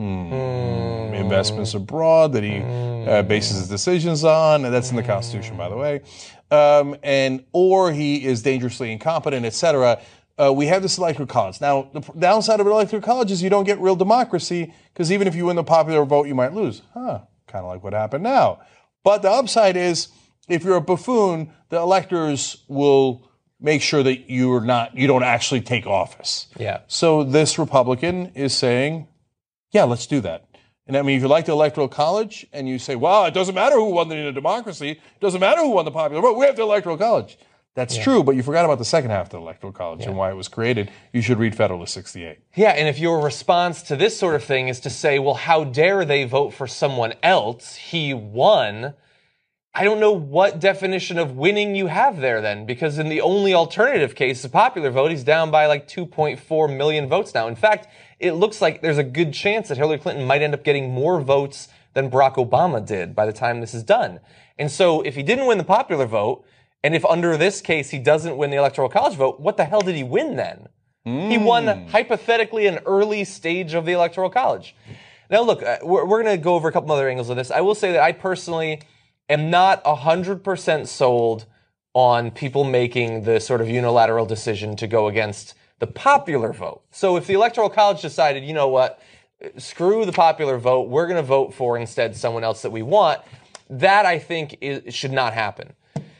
mm. investments abroad that he mm. uh, bases his decisions on, and that's in the Constitution, by the way, um, and or he is dangerously incompetent, et cetera. Uh, we have this electoral college. Now, the downside of an electoral college is you don't get real democracy because even if you win the popular vote, you might lose. Huh, kind of like what happened now. But the upside is, if you're a buffoon, the electors will make sure that you're not, you don't actually take office. Yeah. So this Republican is saying, yeah, let's do that. And I mean, if you like the Electoral College and you say, well, it doesn't matter who won the democracy, it doesn't matter who won the popular vote, we have the Electoral College. That's Yeah. true, but you forgot about the second half of the Electoral College Yeah. and why it was created. You should read Federalist sixty-eight. Yeah, and if your response to this sort of thing is to say, well, how dare they vote for someone else? He won. I don't know what definition of winning you have there then, because in the only alternative case, the popular vote, he's down by like two point four million votes now. In fact, it looks like there's a good chance that Hillary Clinton might end up getting more votes than Barack Obama did by the time this is done. And so if he didn't win the popular vote, and if under this case he doesn't win the Electoral College vote, what the hell did he win then? Mm. He won hypothetically an early stage of the Electoral College. Now look, we're, we're going to go over a couple other angles of this. I will say that I personally am not one hundred percent sold on people making the sort of unilateral decision to go against the popular vote. So if the Electoral College decided, you know what, screw the popular vote, we're going to vote for instead someone else that we want, that I think is, should not happen.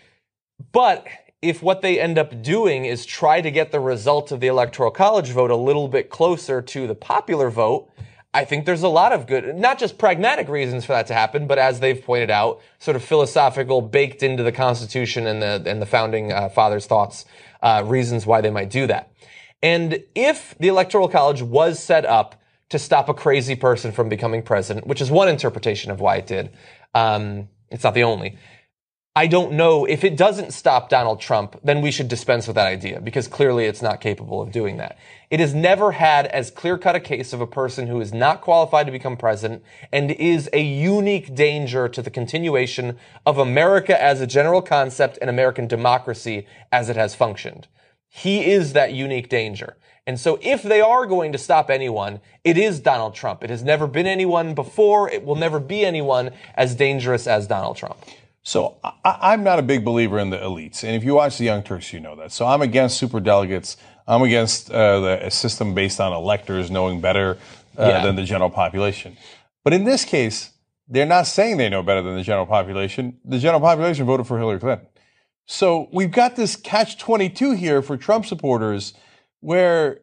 But if what they end up doing is try to get the result of the Electoral College vote a little bit closer to the popular vote, I think there's a lot of good, not just pragmatic reasons for that to happen, but as they've pointed out, sort of philosophical, baked into the Constitution and the and the founding uh, fathers' thoughts, uh, reasons why they might do that. And if the Electoral College was set up to stop a crazy person from becoming president, which is one interpretation of why it did, um, it's not the only. I don't know if it doesn't stop Donald Trump, then we should dispense with that idea because clearly it's not capable of doing that. It has never had as clear-cut a case of a person who is not qualified to become president and is a unique danger to the continuation of America as a general concept and American democracy as it has functioned. He is that unique danger. And so if they are going to stop anyone, it is Donald Trump. It has never been anyone before. It will never be anyone as dangerous as Donald Trump. So I, I'm not a big believer in the elites. And if you watch the Young Turks, you know that. So I'm against superdelegates. I'm against uh, the a system based on electors knowing better uh, yeah. than the general population. But in this case, they're not saying they know better than the general population. The general population voted for Hillary Clinton. So we've got this catch twenty-two here for Trump supporters where,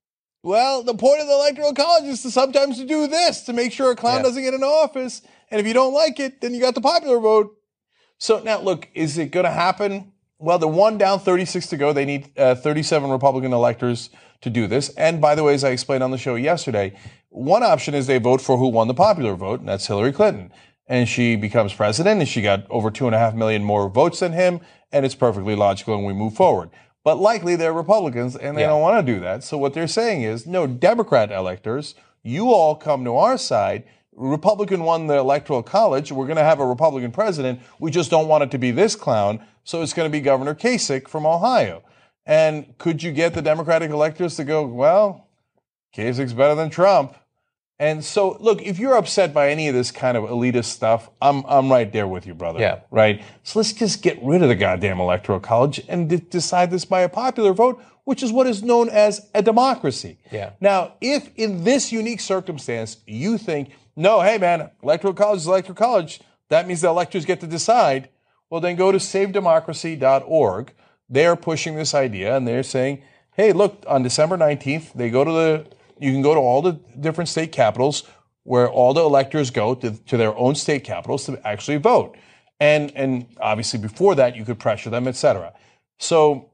well, the point of the Electoral College is to sometimes to do this, to make sure a clown yeah. doesn't get into office. And if you don't like it, then you got the popular vote. So now, look, is it going to happen? Well, they're one down, thirty-six to go. They need uh, thirty-seven Republican electors to do this. And by the way, as I explained on the show yesterday, one option is they vote for who won the popular vote, and that's Hillary Clinton. And she becomes president, and she got over two and a half million more votes than him, and it's perfectly logical, and we move forward. But likely they're Republicans, and they yeah. don't want to do that. So what they're saying is, no, Democrat electors, you all come to our side. Republican won the Electoral College. We're going to have a Republican president. We just don't want it to be this clown. So it's going to be Governor Kasich from Ohio. And could you get the Democratic electors to go, well, Kasich's better than Trump? And so, look, if you're upset by any of this kind of elitist stuff, I'm I'm right there with you, brother. Yeah. Right? So let's just get rid of the goddamn Electoral College and d- decide this by a popular vote, which is what is known as a democracy. Yeah. Now, if in this unique circumstance you think, no, hey, man, Electoral College is Electoral College, that means the electors get to decide, well, then go to save democracy dot org. They're pushing this idea, and they're saying, hey, look, on December nineteenth, they go to the, you can go to all the different state capitals where all the electors go to, to their own state capitals to actually vote. And, and obviously before that, you could pressure them, et cetera. So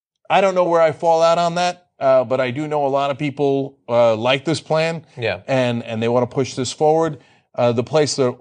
I don't know where I fall out on that. Uh, but I do know a lot of people uh, like this plan, yeah. and and they want to push this forward. Uh, the place that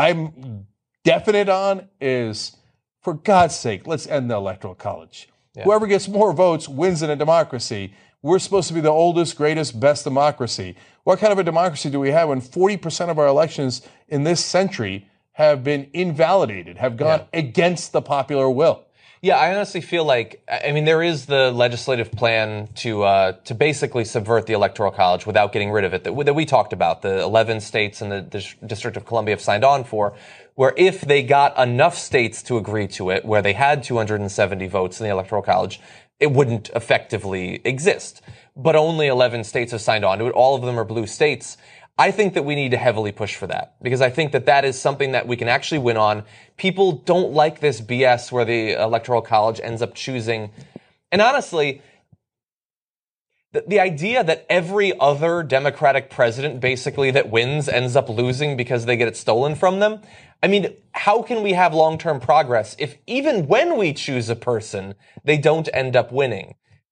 I'm definite on is, for God's sake, let's end the Electoral College. Yeah. Whoever gets more votes wins in a democracy. We're supposed to be the oldest, greatest, best democracy. What kind of a democracy do we have when forty percent of our elections in this century have been invalidated, have gone yeah. against the popular will? Yeah, I honestly feel like, I mean, there is the legislative plan to uh, to basically subvert the Electoral College without getting rid of it that, that we talked about. The eleven states and the District of Columbia have signed on for, where if they got enough states to agree to it, where they had two hundred seventy votes in the Electoral College, it wouldn't effectively exist. But only eleven states have signed on to it. All of them are blue states. I think that we need to heavily push for that because I think that that is something that we can actually win on. People don't like this B S where the Electoral College ends up choosing. And honestly, the, the idea that every other Democratic president basically that wins ends up losing because they get it stolen from them. I mean, how can we have long-term progress if even when we choose a person, they don't end up winning?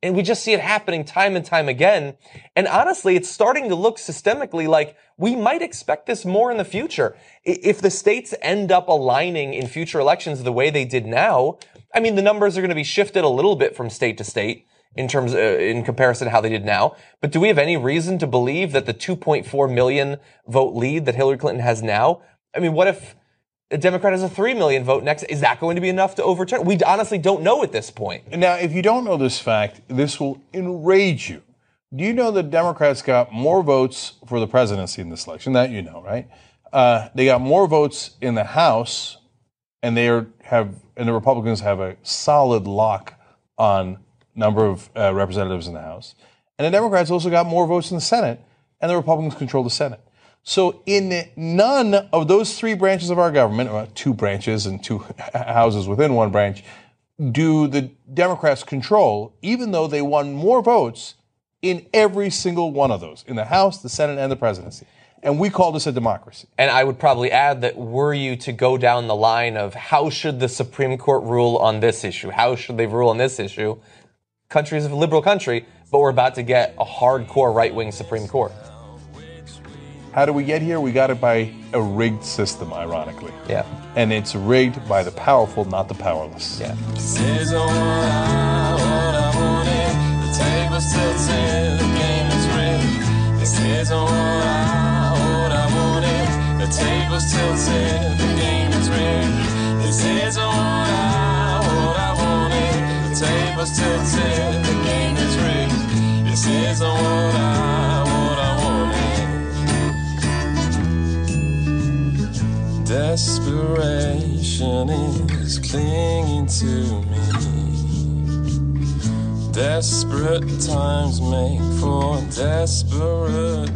And we just see it happening time and time again. And honestly, it's starting to look systemically like we might expect this more in the future. If the states end up aligning in future elections the way they did now, I mean, the numbers are going to be shifted a little bit from state to state in terms uh, in comparison to how they did now. But do we have any reason to believe that the two point four million vote lead that Hillary Clinton has now? I mean, what if a Democrat has a three million vote next? Is that going to be enough to overturn? We honestly don't know at this point. Now, if you don't know this fact, this will enrage you. Do you know that Democrats got more votes for the presidency in this election? That you know, right? Uh, they got more votes in the House, and they are, have, and the Republicans have a solid lock on number of uh, representatives in the House. And the Democrats also got more votes in the Senate, and the Republicans control the Senate. So in none of those three branches of our government, or two branches and two houses within one branch, do the Democrats control, even though they won more votes in every single one of those, in the House, the Senate, and the presidency. And we call this a democracy. And I would probably add that were you to go down the line of how should the Supreme Court rule on this issue, how should they rule on this issue, country is a liberal country, but we're about to get a hardcore right-wing Supreme Court. How do we get here? We got it by a rigged system, ironically. Yeah. And it's rigged by the powerful, not the powerless. Yeah. Says on what I, what I wanted. The table's tilted, the game is rigged. This is on what I, what I wanted. The table's tilted, the game is rigged. This is on what I, what I wanted. The table's tilted, the game is rigged. This is on what I, what I wanted. Desperation is clinging to me. Desperate times make for desperate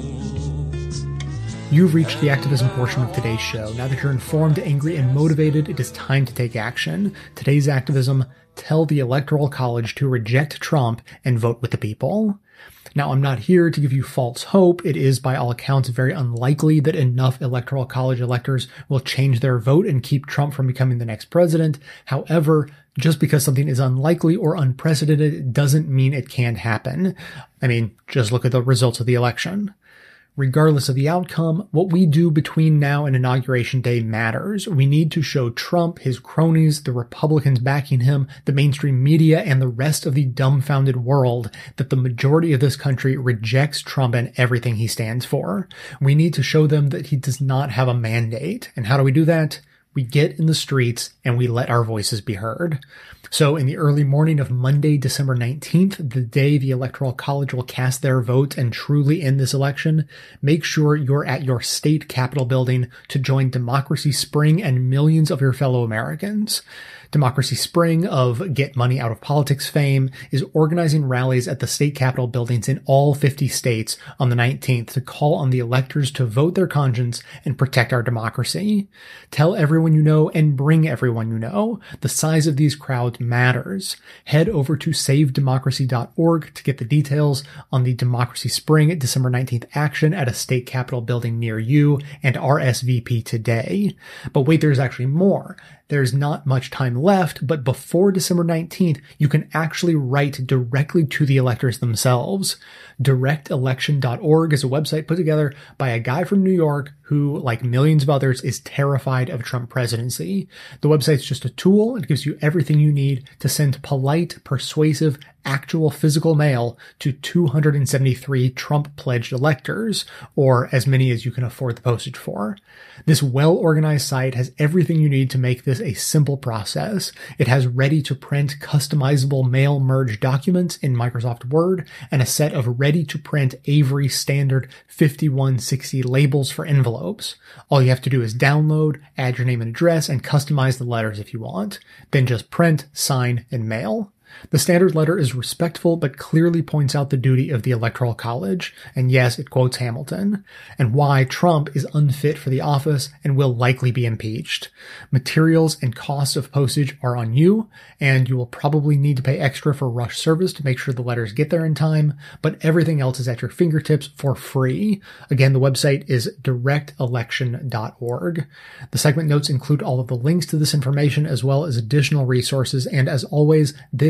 deeds. You've reached the activism portion of today's show. Now that you're informed, angry, and motivated, it is time to take action. Today's activism: tell the Electoral College to reject Trump and vote with the people. Now, I'm not here to give you false hope. It is, by all accounts, very unlikely that enough Electoral College electors will change their vote and keep Trump from becoming the next president. However, just because something is unlikely or unprecedented doesn't mean it can't happen. I mean, just look at the results of the election. Regardless of the outcome, what we do between now and Inauguration Day matters. We need to show Trump, his cronies, the Republicans backing him, the mainstream media, and the rest of the dumbfounded world that the majority of this country rejects Trump and everything he stands for. We need to show them that he does not have a mandate. And how do we do that? We get in the streets and we let our voices be heard. So in the early morning of Monday, December nineteenth, the day the Electoral College will cast their vote and truly end this election, make sure you're at your state capitol building to join Democracy Spring and millions of your fellow Americans. Democracy Spring, of Get Money Out of Politics fame, is organizing rallies at the state capitol buildings in all fifty states on the nineteenth to call on the electors to vote their conscience and protect our democracy. Tell everyone you know and bring everyone you know. The size of these crowds matters. Head over to save democracy dot org to get the details on the Democracy Spring December nineteenth action at a state capitol building near you, and R S V P today. But wait, there's actually more. There's not much time left, but before December nineteenth, you can actually write directly to the electors themselves. direct election dot org is a website put together by a guy from New York who, like millions of others, is terrified of Trump presidency. The website's just a tool. It gives you everything you need to send polite, persuasive, actual physical mail to two hundred seventy-three Trump-pledged electors, or as many as you can afford the postage for. This well-organized site has everything you need to make this a simple process. It has ready-to-print customizable mail-merge documents in Microsoft Word and a set of ready-to-print Avery standard fifty-one sixty labels for envelopes. All you have to do is download, add your name and address, and customize the letters if you want. Then just print, sign, and mail. The standard letter is respectful but clearly points out the duty of the Electoral College, and yes, it quotes Hamilton, and why Trump is unfit for the office and will likely be impeached. Materials and costs of postage are on you, and you will probably need to pay extra for rush service to make sure the letters get there in time, but everything else is at your fingertips for free. Again, the website is direct election dot org. The segment notes include all of the links to this information as well as additional resources, and as always, this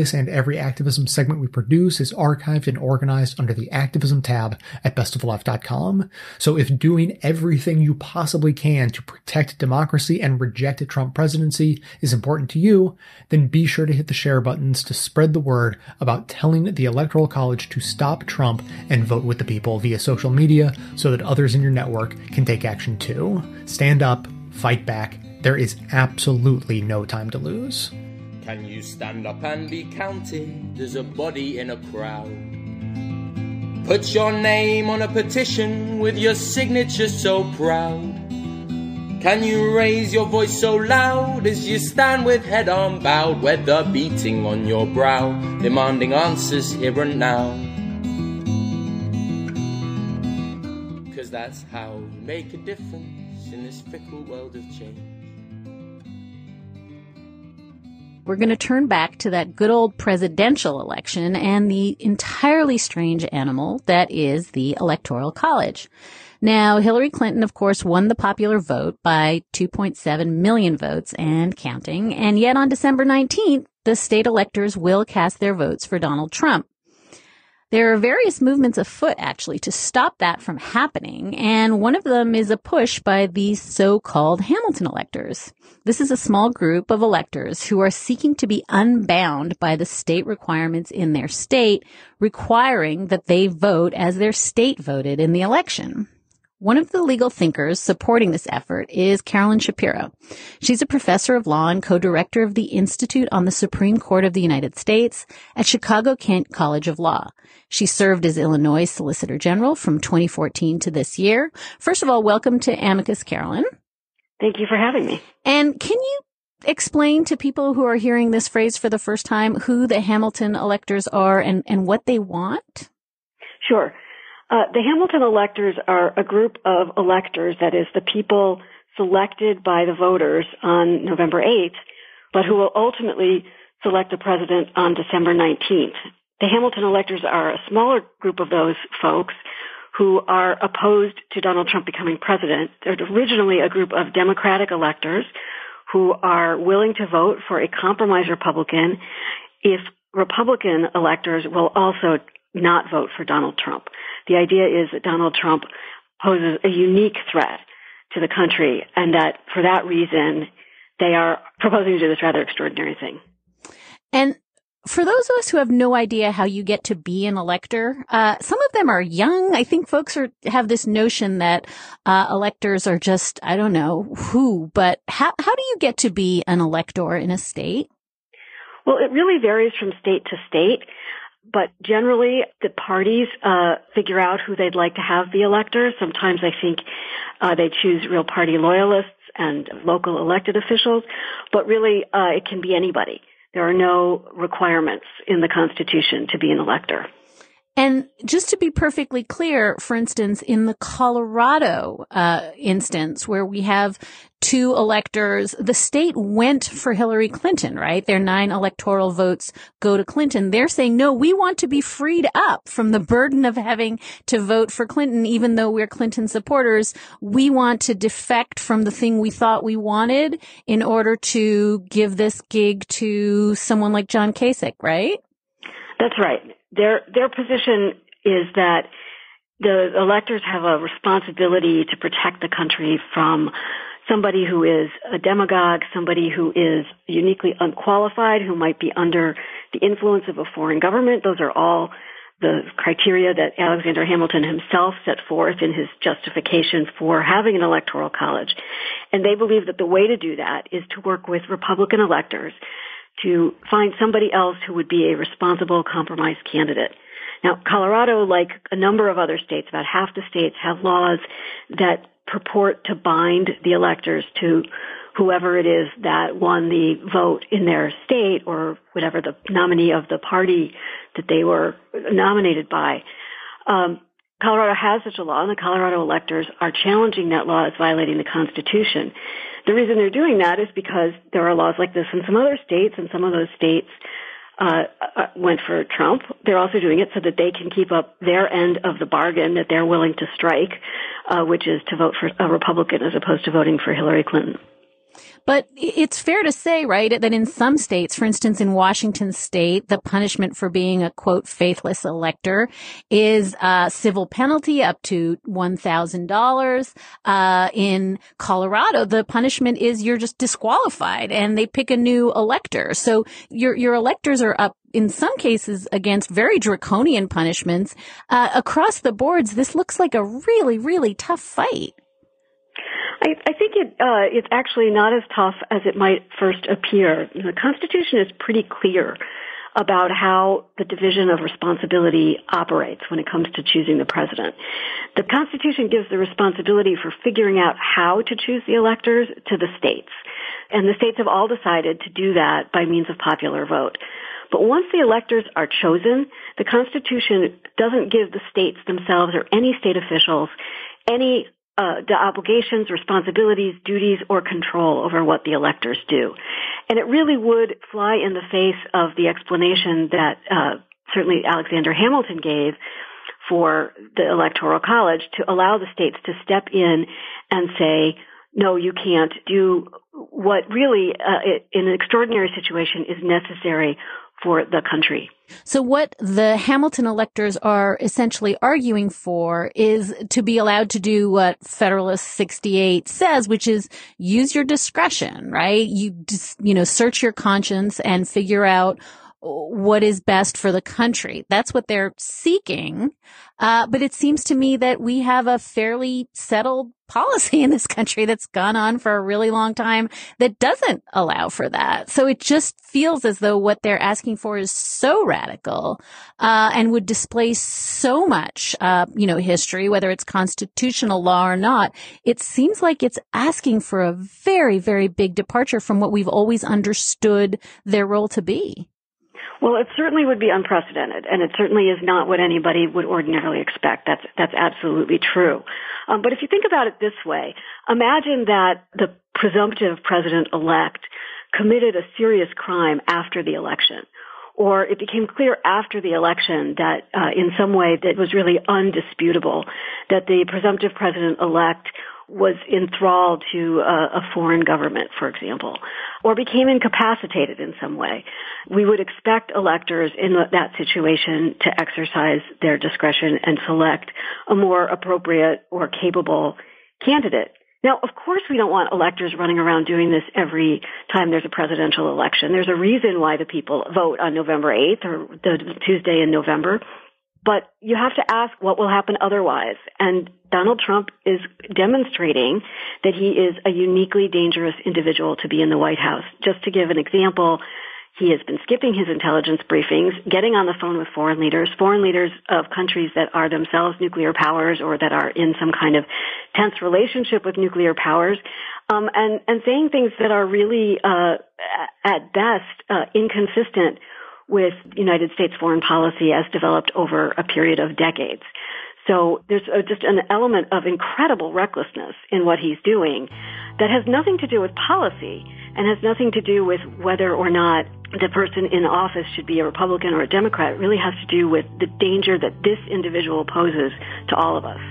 This and every activism segment we produce is archived and organized under the activism tab at best of the left dot com. So if doing everything you possibly can to protect democracy and reject a Trump presidency is important to you, then be sure to hit the share buttons to spread the word about telling the Electoral College to stop Trump and vote with the people via social media so that others in your network can take action too. Stand up, fight back. There is absolutely no time to lose. Can you stand up and be counted as a body in a crowd? Put your name on a petition with your signature so proud. Can you raise your voice so loud as you stand with head unbowed, weather beating on your brow, demanding answers here and now? 'Cause that's how you make a difference in this fickle world of change. We're going to turn back to that good old presidential election and the entirely strange animal that is the Electoral College. Now, Hillary Clinton, of course, won the popular vote by two point seven million votes and counting. And yet on December nineteenth, the state electors will cast their votes for Donald Trump. There are various movements afoot, actually, to stop that from happening, and one of them is a push by these so-called Hamilton electors. This is a small group of electors who are seeking to be unbound by the state requirements in their state, requiring that they vote as their state voted in the election. One of the legal thinkers supporting this effort is Carolyn Shapiro. She's a professor of law and co-director of the Institute on the Supreme Court of the United States at Chicago Kent College of Law. She served as Illinois Solicitor General from twenty fourteen to this year. First of all, welcome to Amicus, Carolyn. Thank you for having me. And can you explain to people who are hearing this phrase for the first time who the Hamilton electors are and, and what they want? Sure. Uh, the Hamilton electors are a group of electors, that is, the people selected by the voters on November eighth, but who will ultimately select the president on December nineteenth. The Hamilton electors are a smaller group of those folks who are opposed to Donald Trump becoming president. They're originally a group of Democratic electors who are willing to vote for a compromise Republican if Republican electors will also not vote for Donald Trump. The idea is that Donald Trump poses a unique threat to the country, and that for that reason, they are proposing to do this rather extraordinary thing. And for those of us who have no idea how you get to be an elector, uh, some of them are young. I think folks are have this notion that uh, electors are just, I don't know who, but how, how do you get to be an elector in a state? Well, it really varies from state to state. But generally, the parties uh figure out who they'd like to have the electors. Sometimes I think uh they choose real party loyalists and local elected officials. But really, uh it can be anybody. There are no requirements in the Constitution to be an elector. And just to be perfectly clear, for instance, in the Colorado uh instance where we have two electors, the state went for Hillary Clinton, right? Their nine electoral votes go to Clinton. They're saying, no, we want to be freed up from the burden of having to vote for Clinton, even though we're Clinton supporters. We want to defect from the thing we thought we wanted in order to give this gig to someone like John Kasich, right? That's right. Their their position is that the electors have a responsibility to protect the country from somebody who is a demagogue, somebody who is uniquely unqualified, who might be under the influence of a foreign government. Those are all the criteria that Alexander Hamilton himself set forth in his justification for having an electoral college. And they believe that the way to do that is to work with Republican electors to find somebody else who would be a responsible compromise candidate. Now, Colorado, like a number of other states, about half the states have laws that purport to bind the electors to whoever it is that won the vote in their state or whatever the nominee of the party that they were nominated by. Um, Colorado has such a law, and the Colorado electors are challenging that law as violating the Constitution. The reason they're doing that is because there are laws like this in some other states, and some of those states uh, went for Trump. They're also doing it so that they can keep up their end of the bargain that they're willing to strike, uh, which is to vote for a Republican as opposed to voting for Hillary Clinton. But it's fair to say, right, that in some states, for instance, in Washington state, the punishment for being a, quote, faithless elector is a civil penalty up to one thousand dollars. Uh, in Colorado, the punishment is you're just disqualified and they pick a new elector. So your, your electors are up in some cases against very draconian punishments. Uh, across the boards, this looks like a really, really tough fight. I, I think it, uh, it's actually not as tough as it might first appear. The Constitution is pretty clear about how the division of responsibility operates when it comes to choosing the president. The Constitution gives the responsibility for figuring out how to choose the electors to the states. And the states have all decided to do that by means of popular vote. But once the electors are chosen, the Constitution doesn't give the states themselves or any state officials any Uh, the obligations, responsibilities, duties, or control over what the electors do. And it really would fly in the face of the explanation that uh, certainly Alexander Hamilton gave for the Electoral College to allow the states to step in and say, no, you can't do what really, uh, in an extraordinary situation, is necessary for the country. So what the Hamilton electors are essentially arguing for is to be allowed to do what Federalist sixty-eight says, which is use your discretion, right? You just, you know, search your conscience and figure out what is best for the country. That's what they're seeking. Uh, but it seems to me that we have a fairly settled policy in this country that's gone on for a really long time that doesn't allow for that. So it just feels as though what they're asking for is so radical, uh, and would displace so much, uh, you know, history, whether it's constitutional law or not. It seems like it's asking for a very, very big departure from what we've always understood their role to be. Well, it certainly would be unprecedented, and it certainly is not what anybody would ordinarily expect. That's that's absolutely true. Um, but if you think about it this way, imagine that the presumptive president-elect committed a serious crime after the election, or it became clear after the election that uh, in some way that was really undisputable that the presumptive president-elect was enthralled to a, a foreign government, for example, or became incapacitated in some way. We would expect electors in that situation to exercise their discretion and select a more appropriate or capable candidate. Now, of course, we don't want electors running around doing this every time there's a presidential election. There's a reason why the people vote on November eighth or the Tuesday in November. But you have to ask what will happen otherwise. And Donald Trump is demonstrating that he is a uniquely dangerous individual to be in the White House. Just to give an example, he has been skipping his intelligence briefings, getting on the phone with foreign leaders, foreign leaders of countries that are themselves nuclear powers or that are in some kind of tense relationship with nuclear powers, um, and, and saying things that are really, uh, at best, uh, inconsistent with United States foreign policy as developed over a period of decades. So there's a, just an element of incredible recklessness in what he's doing that has nothing to do with policy and has nothing to do with whether or not the person in office should be a Republican or a Democrat. It really has to do with the danger that this individual poses to all of us.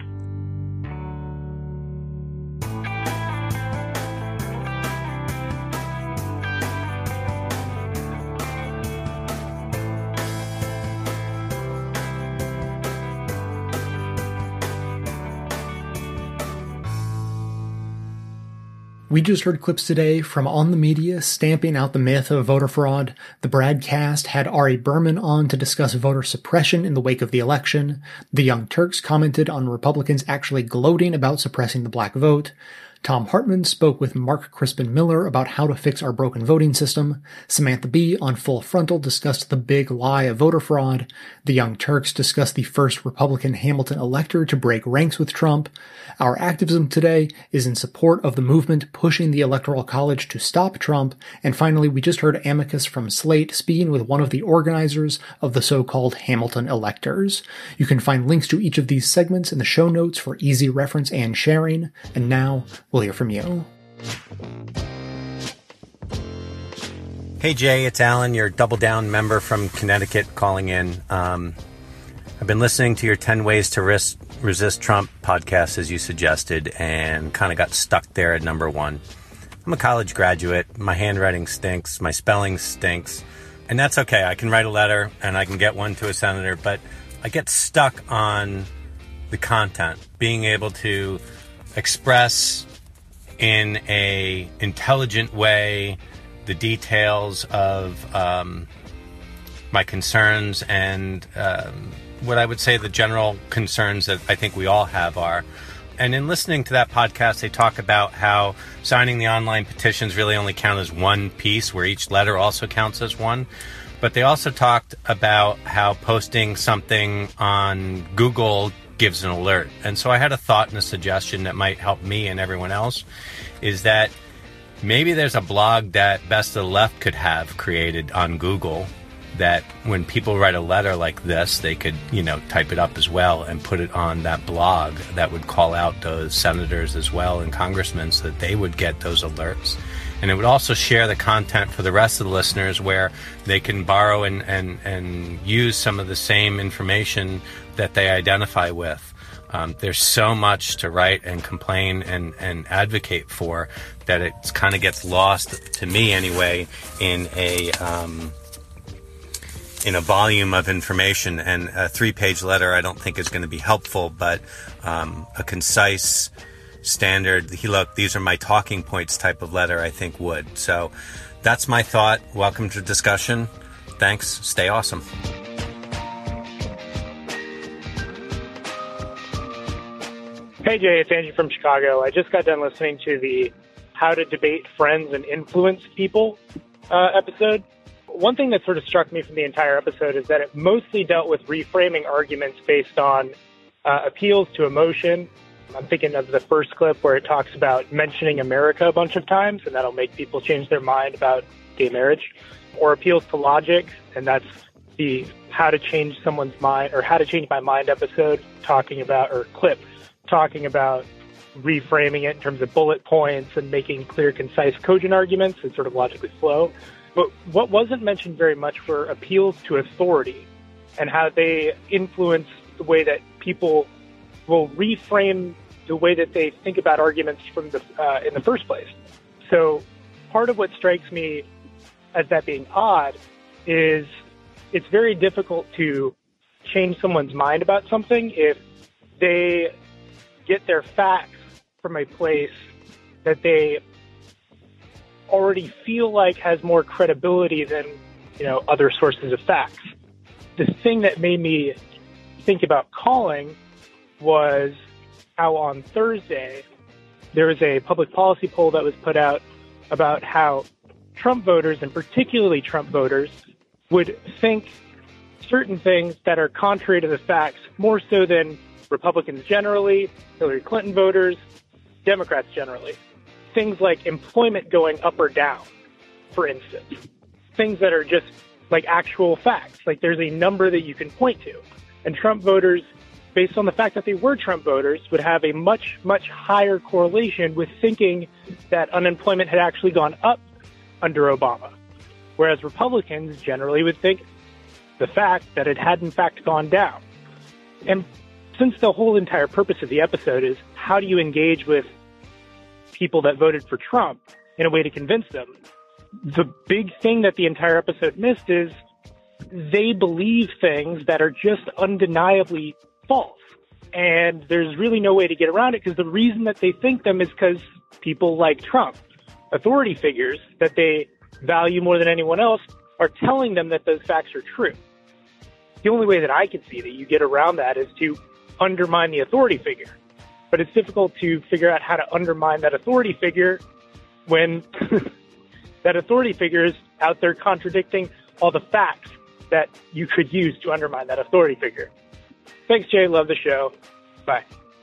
We just heard clips today from On the Media stamping out the myth of voter fraud. The Bradcast had Ari Berman on to discuss voter suppression in the wake of the election. The Young Turks commented on Republicans actually gloating about suppressing the black vote. Tom Hartman spoke with Mark Crispin Miller about how to fix our broken voting system. Samantha Bee on Full Frontal discussed the big lie of voter fraud. The Young Turks discussed the first Republican Hamilton elector to break ranks with Trump. Our activism today is in support of the movement pushing the Electoral College to stop Trump. And finally, we just heard Amicus from Slate speaking with one of the organizers of the so-called Hamilton electors. You can find links to each of these segments in the show notes for easy reference and sharing. And now, we'll hear from you. Hey Jay, it's Alan, your Double Down member from Connecticut calling in. Um, I've been listening to your ten Ways to Resist, Resist Trump podcast as you suggested and kind of got stuck there at number one. I'm a college graduate. My handwriting stinks. My spelling stinks. And that's okay. I can write a letter and I can get one to a senator, but I get stuck on the content, being able to express in a intelligent way the details of um, my concerns and um, what I would say the general concerns that I think we all have are. And in listening to that podcast, they talk about how signing the online petitions really only count as one piece, where each letter also counts as one. But they also talked about how posting something on Google gives an alert. And so I had a thought and a suggestion that might help me and everyone else, is that maybe there's a blog that Best of the Left could have created on Google, that when people write a letter like this, they could, you know, type it up as well and put it on that blog that would call out those senators as well and congressmen so that they would get those alerts. And it would also share the content for the rest of the listeners, where they can borrow and, and, and use some of the same information that they identify with. Um, there's so much to write and complain and, and advocate for that it kind of gets lost, to me anyway, in a um, in a volume of information. And a three-page letter I don't think is going to be helpful, but um, a concise, standard, he look, these are my talking points type of letter, I think would. So that's my thought. Welcome to discussion. Thanks. Stay awesome. Hey Jay, it's Angie from Chicago. I just got done listening to the How to Debate Friends and Influence People uh, episode. One thing that sort of struck me from the entire episode is that it mostly dealt with reframing arguments based on uh, appeals to emotion. I'm thinking of the first clip where it talks about mentioning America a bunch of times, and that'll make people change their mind about gay marriage, or appeals to logic, and that's the How to Change Someone's Mind, or How to Change My Mind episode, talking about, or clip, talking about reframing it in terms of bullet points and making clear, concise, cogent arguments and sort of logically flow. But what wasn't mentioned very much were appeals to authority and how they influence the way that people will reframe the way that they think about arguments from the uh, in the first place. So part of what strikes me as that being odd is it's very difficult to change someone's mind about something if they get their facts from a place that they already feel like has more credibility than, you know, other sources of facts. The thing that made me think about calling was how on Thursday there was a public policy poll that was put out about how Trump voters, and particularly Trump voters, would think certain things that are contrary to the facts more so than Republicans generally, Hillary Clinton voters, Democrats generally. Things like employment going up or down, for instance. Things that are just like actual facts. Like there's a number that you can point to. And Trump voters, based on the fact that they were Trump voters, would have a much, much higher correlation with thinking that unemployment had actually gone up under Obama. Whereas Republicans generally would think the fact that it had in fact gone down. And since the whole entire purpose of the episode is how do you engage with people that voted for Trump in a way to convince them, the big thing that the entire episode missed is they believe things that are just undeniably false. And there's really no way to get around it, because the reason that they think them is because people like Trump, authority figures that they value more than anyone else, are telling them that those facts are true. The only way that I can see that you get around that is to undermine the authority figure. But it's difficult to figure out how to undermine that authority figure when that authority figure is out there contradicting all the facts that you could use to undermine that authority figure. Thanks, Jay. Love the show. Bye.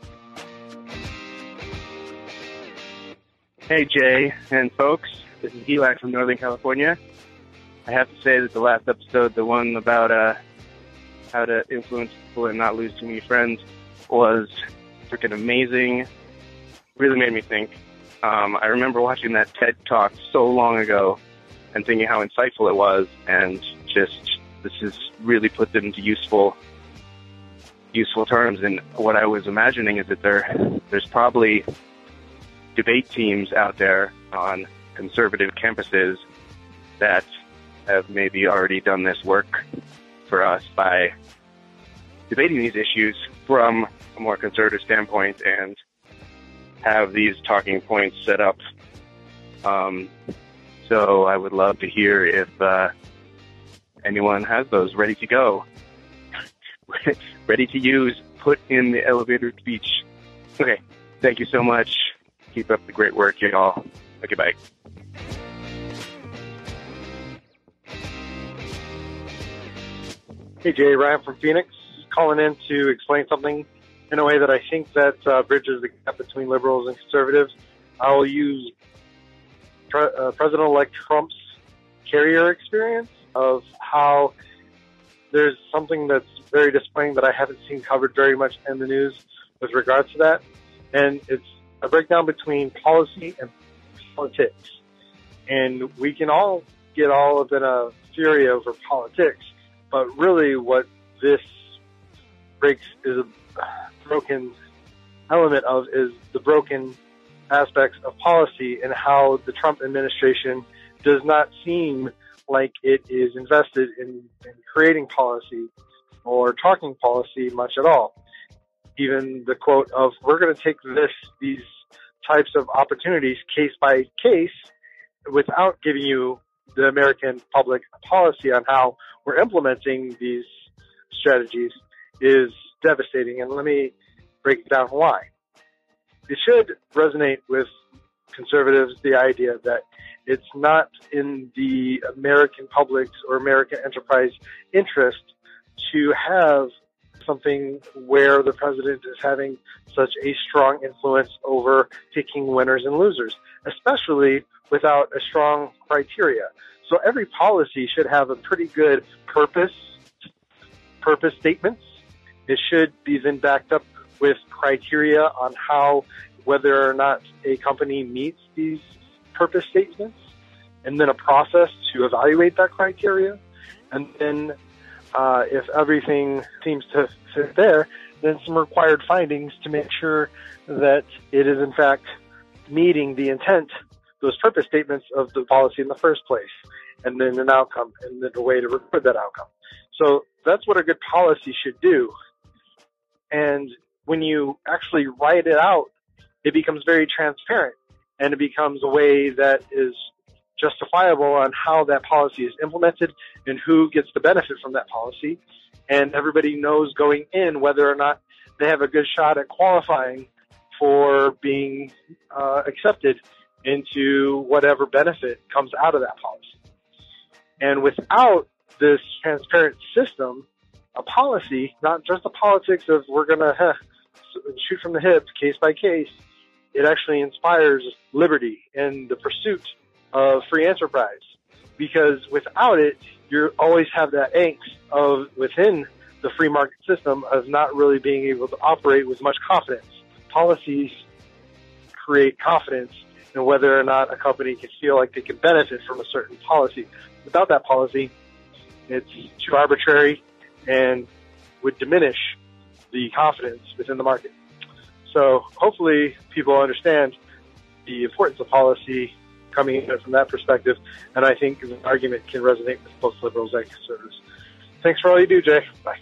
Hey, Jay and folks. This is Eli from Northern California. I have to say that the last episode, the one about uh, how to influence people and not lose too many friends, was freaking amazing. Really made me think. Um, I remember watching that TED Talk so long ago and thinking how insightful it was, and just this is really put it into useful useful terms. And what I was imagining is that there there's probably debate teams out there on conservative campuses that have maybe already done this work for us by debating these issues from a more conservative standpoint and have these talking points set up. Um, so I would love to hear if uh, anyone has those ready to go, ready to use, put in the elevator speech. Okay, thank you so much. Keep up the great work, y'all. Okay, bye. Hey, Jay, Ryan from Phoenix, calling in to explain something in a way that I think that uh, bridges the gap between liberals and conservatives. I will use Pre- uh, President-elect Trump's carrier experience of how there's something that's very disappointing that I haven't seen covered very much in the news with regards to that, and it's a breakdown between policy and politics. And we can all get all up in a fury over politics, but really what this breaks is a broken element of is the broken aspects of policy and how the Trump administration does not seem like it is invested in, in creating policy or talking policy much at all. Even the quote of, we're going to take this, these types of opportunities case by case without giving you the American public policy on how we're implementing these strategies is devastating. And let me break down why. It should resonate with conservatives, the idea that it's not in the American public's or American enterprise interest to have something where the president is having such a strong influence over picking winners and losers, especially without a strong criteria. So every policy should have a pretty good purpose, purpose statements. It should be then backed up with criteria on how, whether or not a company meets these purpose statements, and then a process to evaluate that criteria. And then uh, if everything seems to fit there, then some required findings to make sure that it is in fact meeting the intent, those purpose statements of the policy in the first place, and then an outcome, and then a way to record that outcome. So that's what a good policy should do. And when you actually write it out, it becomes very transparent, and it becomes a way that is justifiable on how that policy is implemented and who gets the benefit from that policy. And everybody knows going in whether or not they have a good shot at qualifying for being uh, accepted into whatever benefit comes out of that policy. And without this transparent system, a policy, not just the politics of we're going to huh, shoot from the hip, case by case, it actually inspires liberty and the pursuit of free enterprise. Because without it, you always have that angst of within the free market system of not really being able to operate with much confidence. Policies create confidence in whether or not a company can feel like they can benefit from a certain policy. Without that policy, it's too arbitrary and would diminish the confidence within the market. So hopefully people understand the importance of policy coming in from that perspective, and I think the argument can resonate with both liberals and conservatives. Thanks for all you do, Jay. Bye.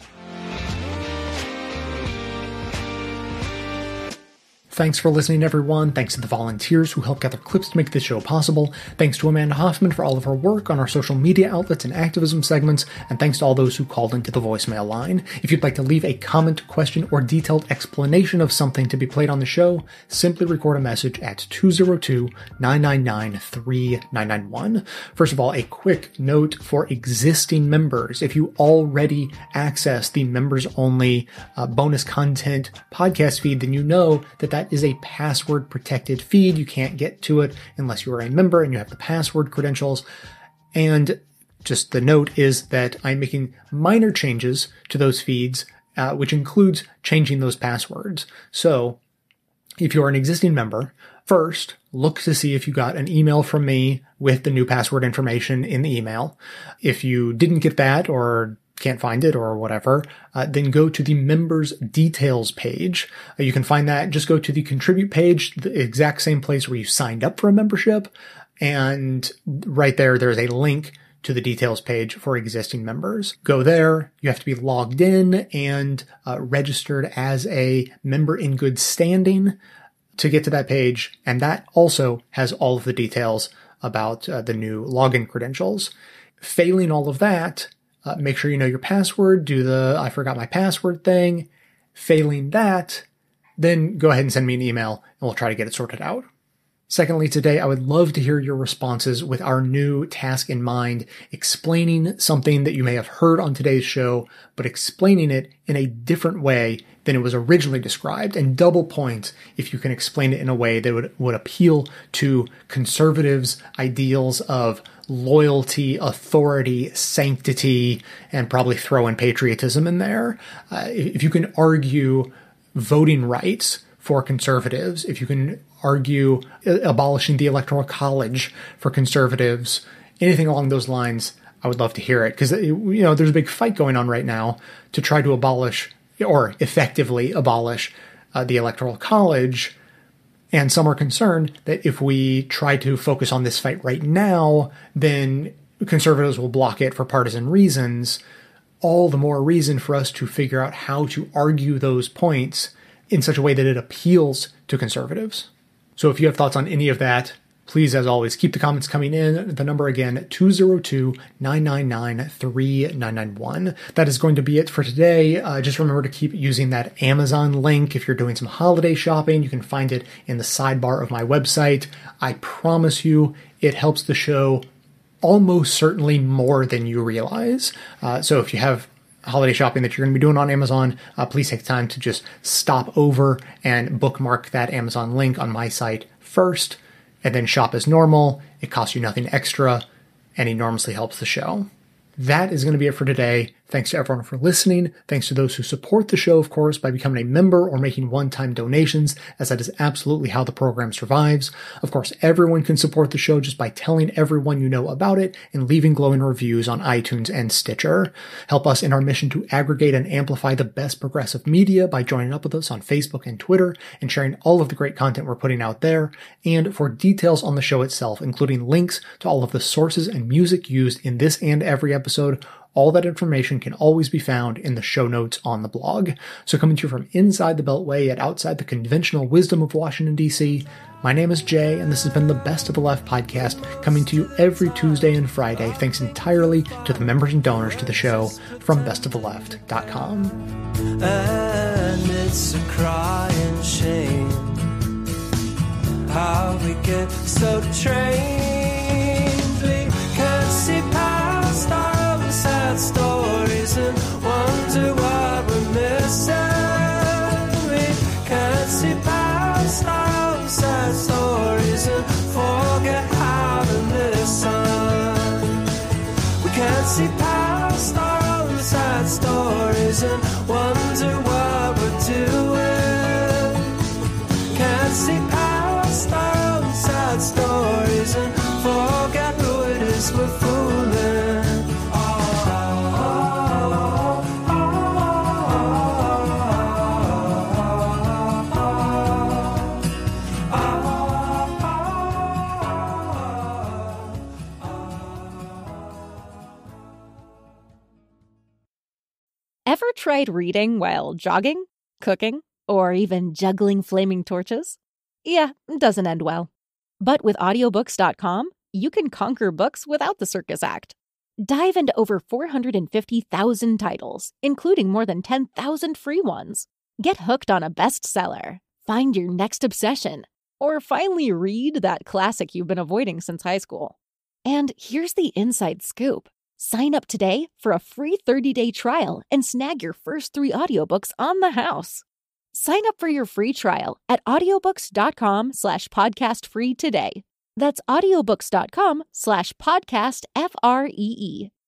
Thanks for listening, everyone. Thanks to the volunteers who helped gather clips to make this show possible. Thanks to Amanda Hoffman for all of her work on our social media outlets and activism segments. And thanks to all those who called into the voicemail line. If you'd like to leave a comment, question, or detailed explanation of something to be played on the show, simply record a message at two oh two, nine nine nine, three nine nine one. First of all, a quick note for existing members. If you already access the members-only uh, bonus content podcast feed, then you know that that is a password protected feed. You can't get to it unless you are a member and you have the password credentials. And just the note is that I'm making minor changes to those feeds, uh, which includes changing those passwords. So if you're an existing member, first look to see if you got an email from me with the new password information in the email. If you didn't get that or can't find it or whatever, uh, then go to the members details page. Uh, you can find that. Just go to the contribute page, the exact same place where you signed up for a membership. And right there, there's a link to the details page for existing members. Go there. You have to be logged in and uh, registered as a member in good standing to get to that page. And that also has all of the details about uh, the new login credentials. Failing all of that, uh, make sure you know your password, do the I forgot my password thing. Failing that, then go ahead and send me an email and we'll try to get it sorted out. Secondly, today, I would love to hear your responses with our new task in mind, explaining something that you may have heard on today's show, but explaining it in a different way than it was originally described, and double points if you can explain it in a way that would, would appeal to conservatives' ideals of loyalty, authority, sanctity, and probably throw in patriotism in there. Uh, if you can argue voting rights for conservatives, if you can argue abolishing the Electoral College for conservatives, anything along those lines, I would love to hear it. Because, you know, there's a big fight going on right now to try to abolish or effectively abolish uh, the Electoral College. And some are concerned that if we try to focus on this fight right now, then conservatives will block it for partisan reasons. All the more reason for us to figure out how to argue those points in such a way that it appeals to conservatives. So if you have thoughts on any of that, please, as always, keep the comments coming in. The number again, two oh two, nine nine nine, three nine nine one. That is going to be it for today. Uh, just remember to keep using that Amazon link. If you're doing some holiday shopping, you can find it in the sidebar of my website. I promise you, it helps the show almost certainly more than you realize. Uh, so if you have holiday shopping that you're going to be doing on Amazon, uh, please take time to just stop over and bookmark that Amazon link on my site first, and then shop as normal. It costs you nothing extra and enormously helps the show. That is going to be it for today. Thanks to everyone for listening. Thanks to those who support the show, of course, by becoming a member or making one-time donations, as that is absolutely how the program survives. Of course, everyone can support the show just by telling everyone you know about it and leaving glowing reviews on iTunes and Stitcher. Help us in our mission to aggregate and amplify the best progressive media by joining up with us on Facebook and Twitter and sharing all of the great content we're putting out there. And for details on the show itself, including links to all of the sources and music used in this and every episode, all that information can always be found in the show notes on the blog. So coming to you from inside the Beltway yet outside the conventional wisdom of Washington, D C, my name is Jay, and this has been the Best of the Left podcast, coming to you every Tuesday and Friday, thanks entirely to the members and donors to the show from best of the left dot com. And it's a crying shame how we get so trained. We can't see past our sad stories and wonder what we're missing. We can't see past our sad stories and forget how to listen. We can't see past our sad stories and wonder what we're doing. Can't see past our sad stories and forget who it is we're fooling. Ever tried reading while jogging, cooking, or even juggling flaming torches? Yeah, it doesn't end well. But with audiobooks dot com, you can conquer books without the circus act. Dive into over four hundred fifty thousand titles, including more than ten thousand free ones. Get hooked on a bestseller, find your next obsession, or finally read that classic you've been avoiding since high school. And here's the inside scoop. Sign up today for a free thirty-day trial and snag your first three audiobooks on the house. Sign up for your free trial at audiobooks dot com slash podcast free today. That's audiobooks dot com slash podcast F R E E.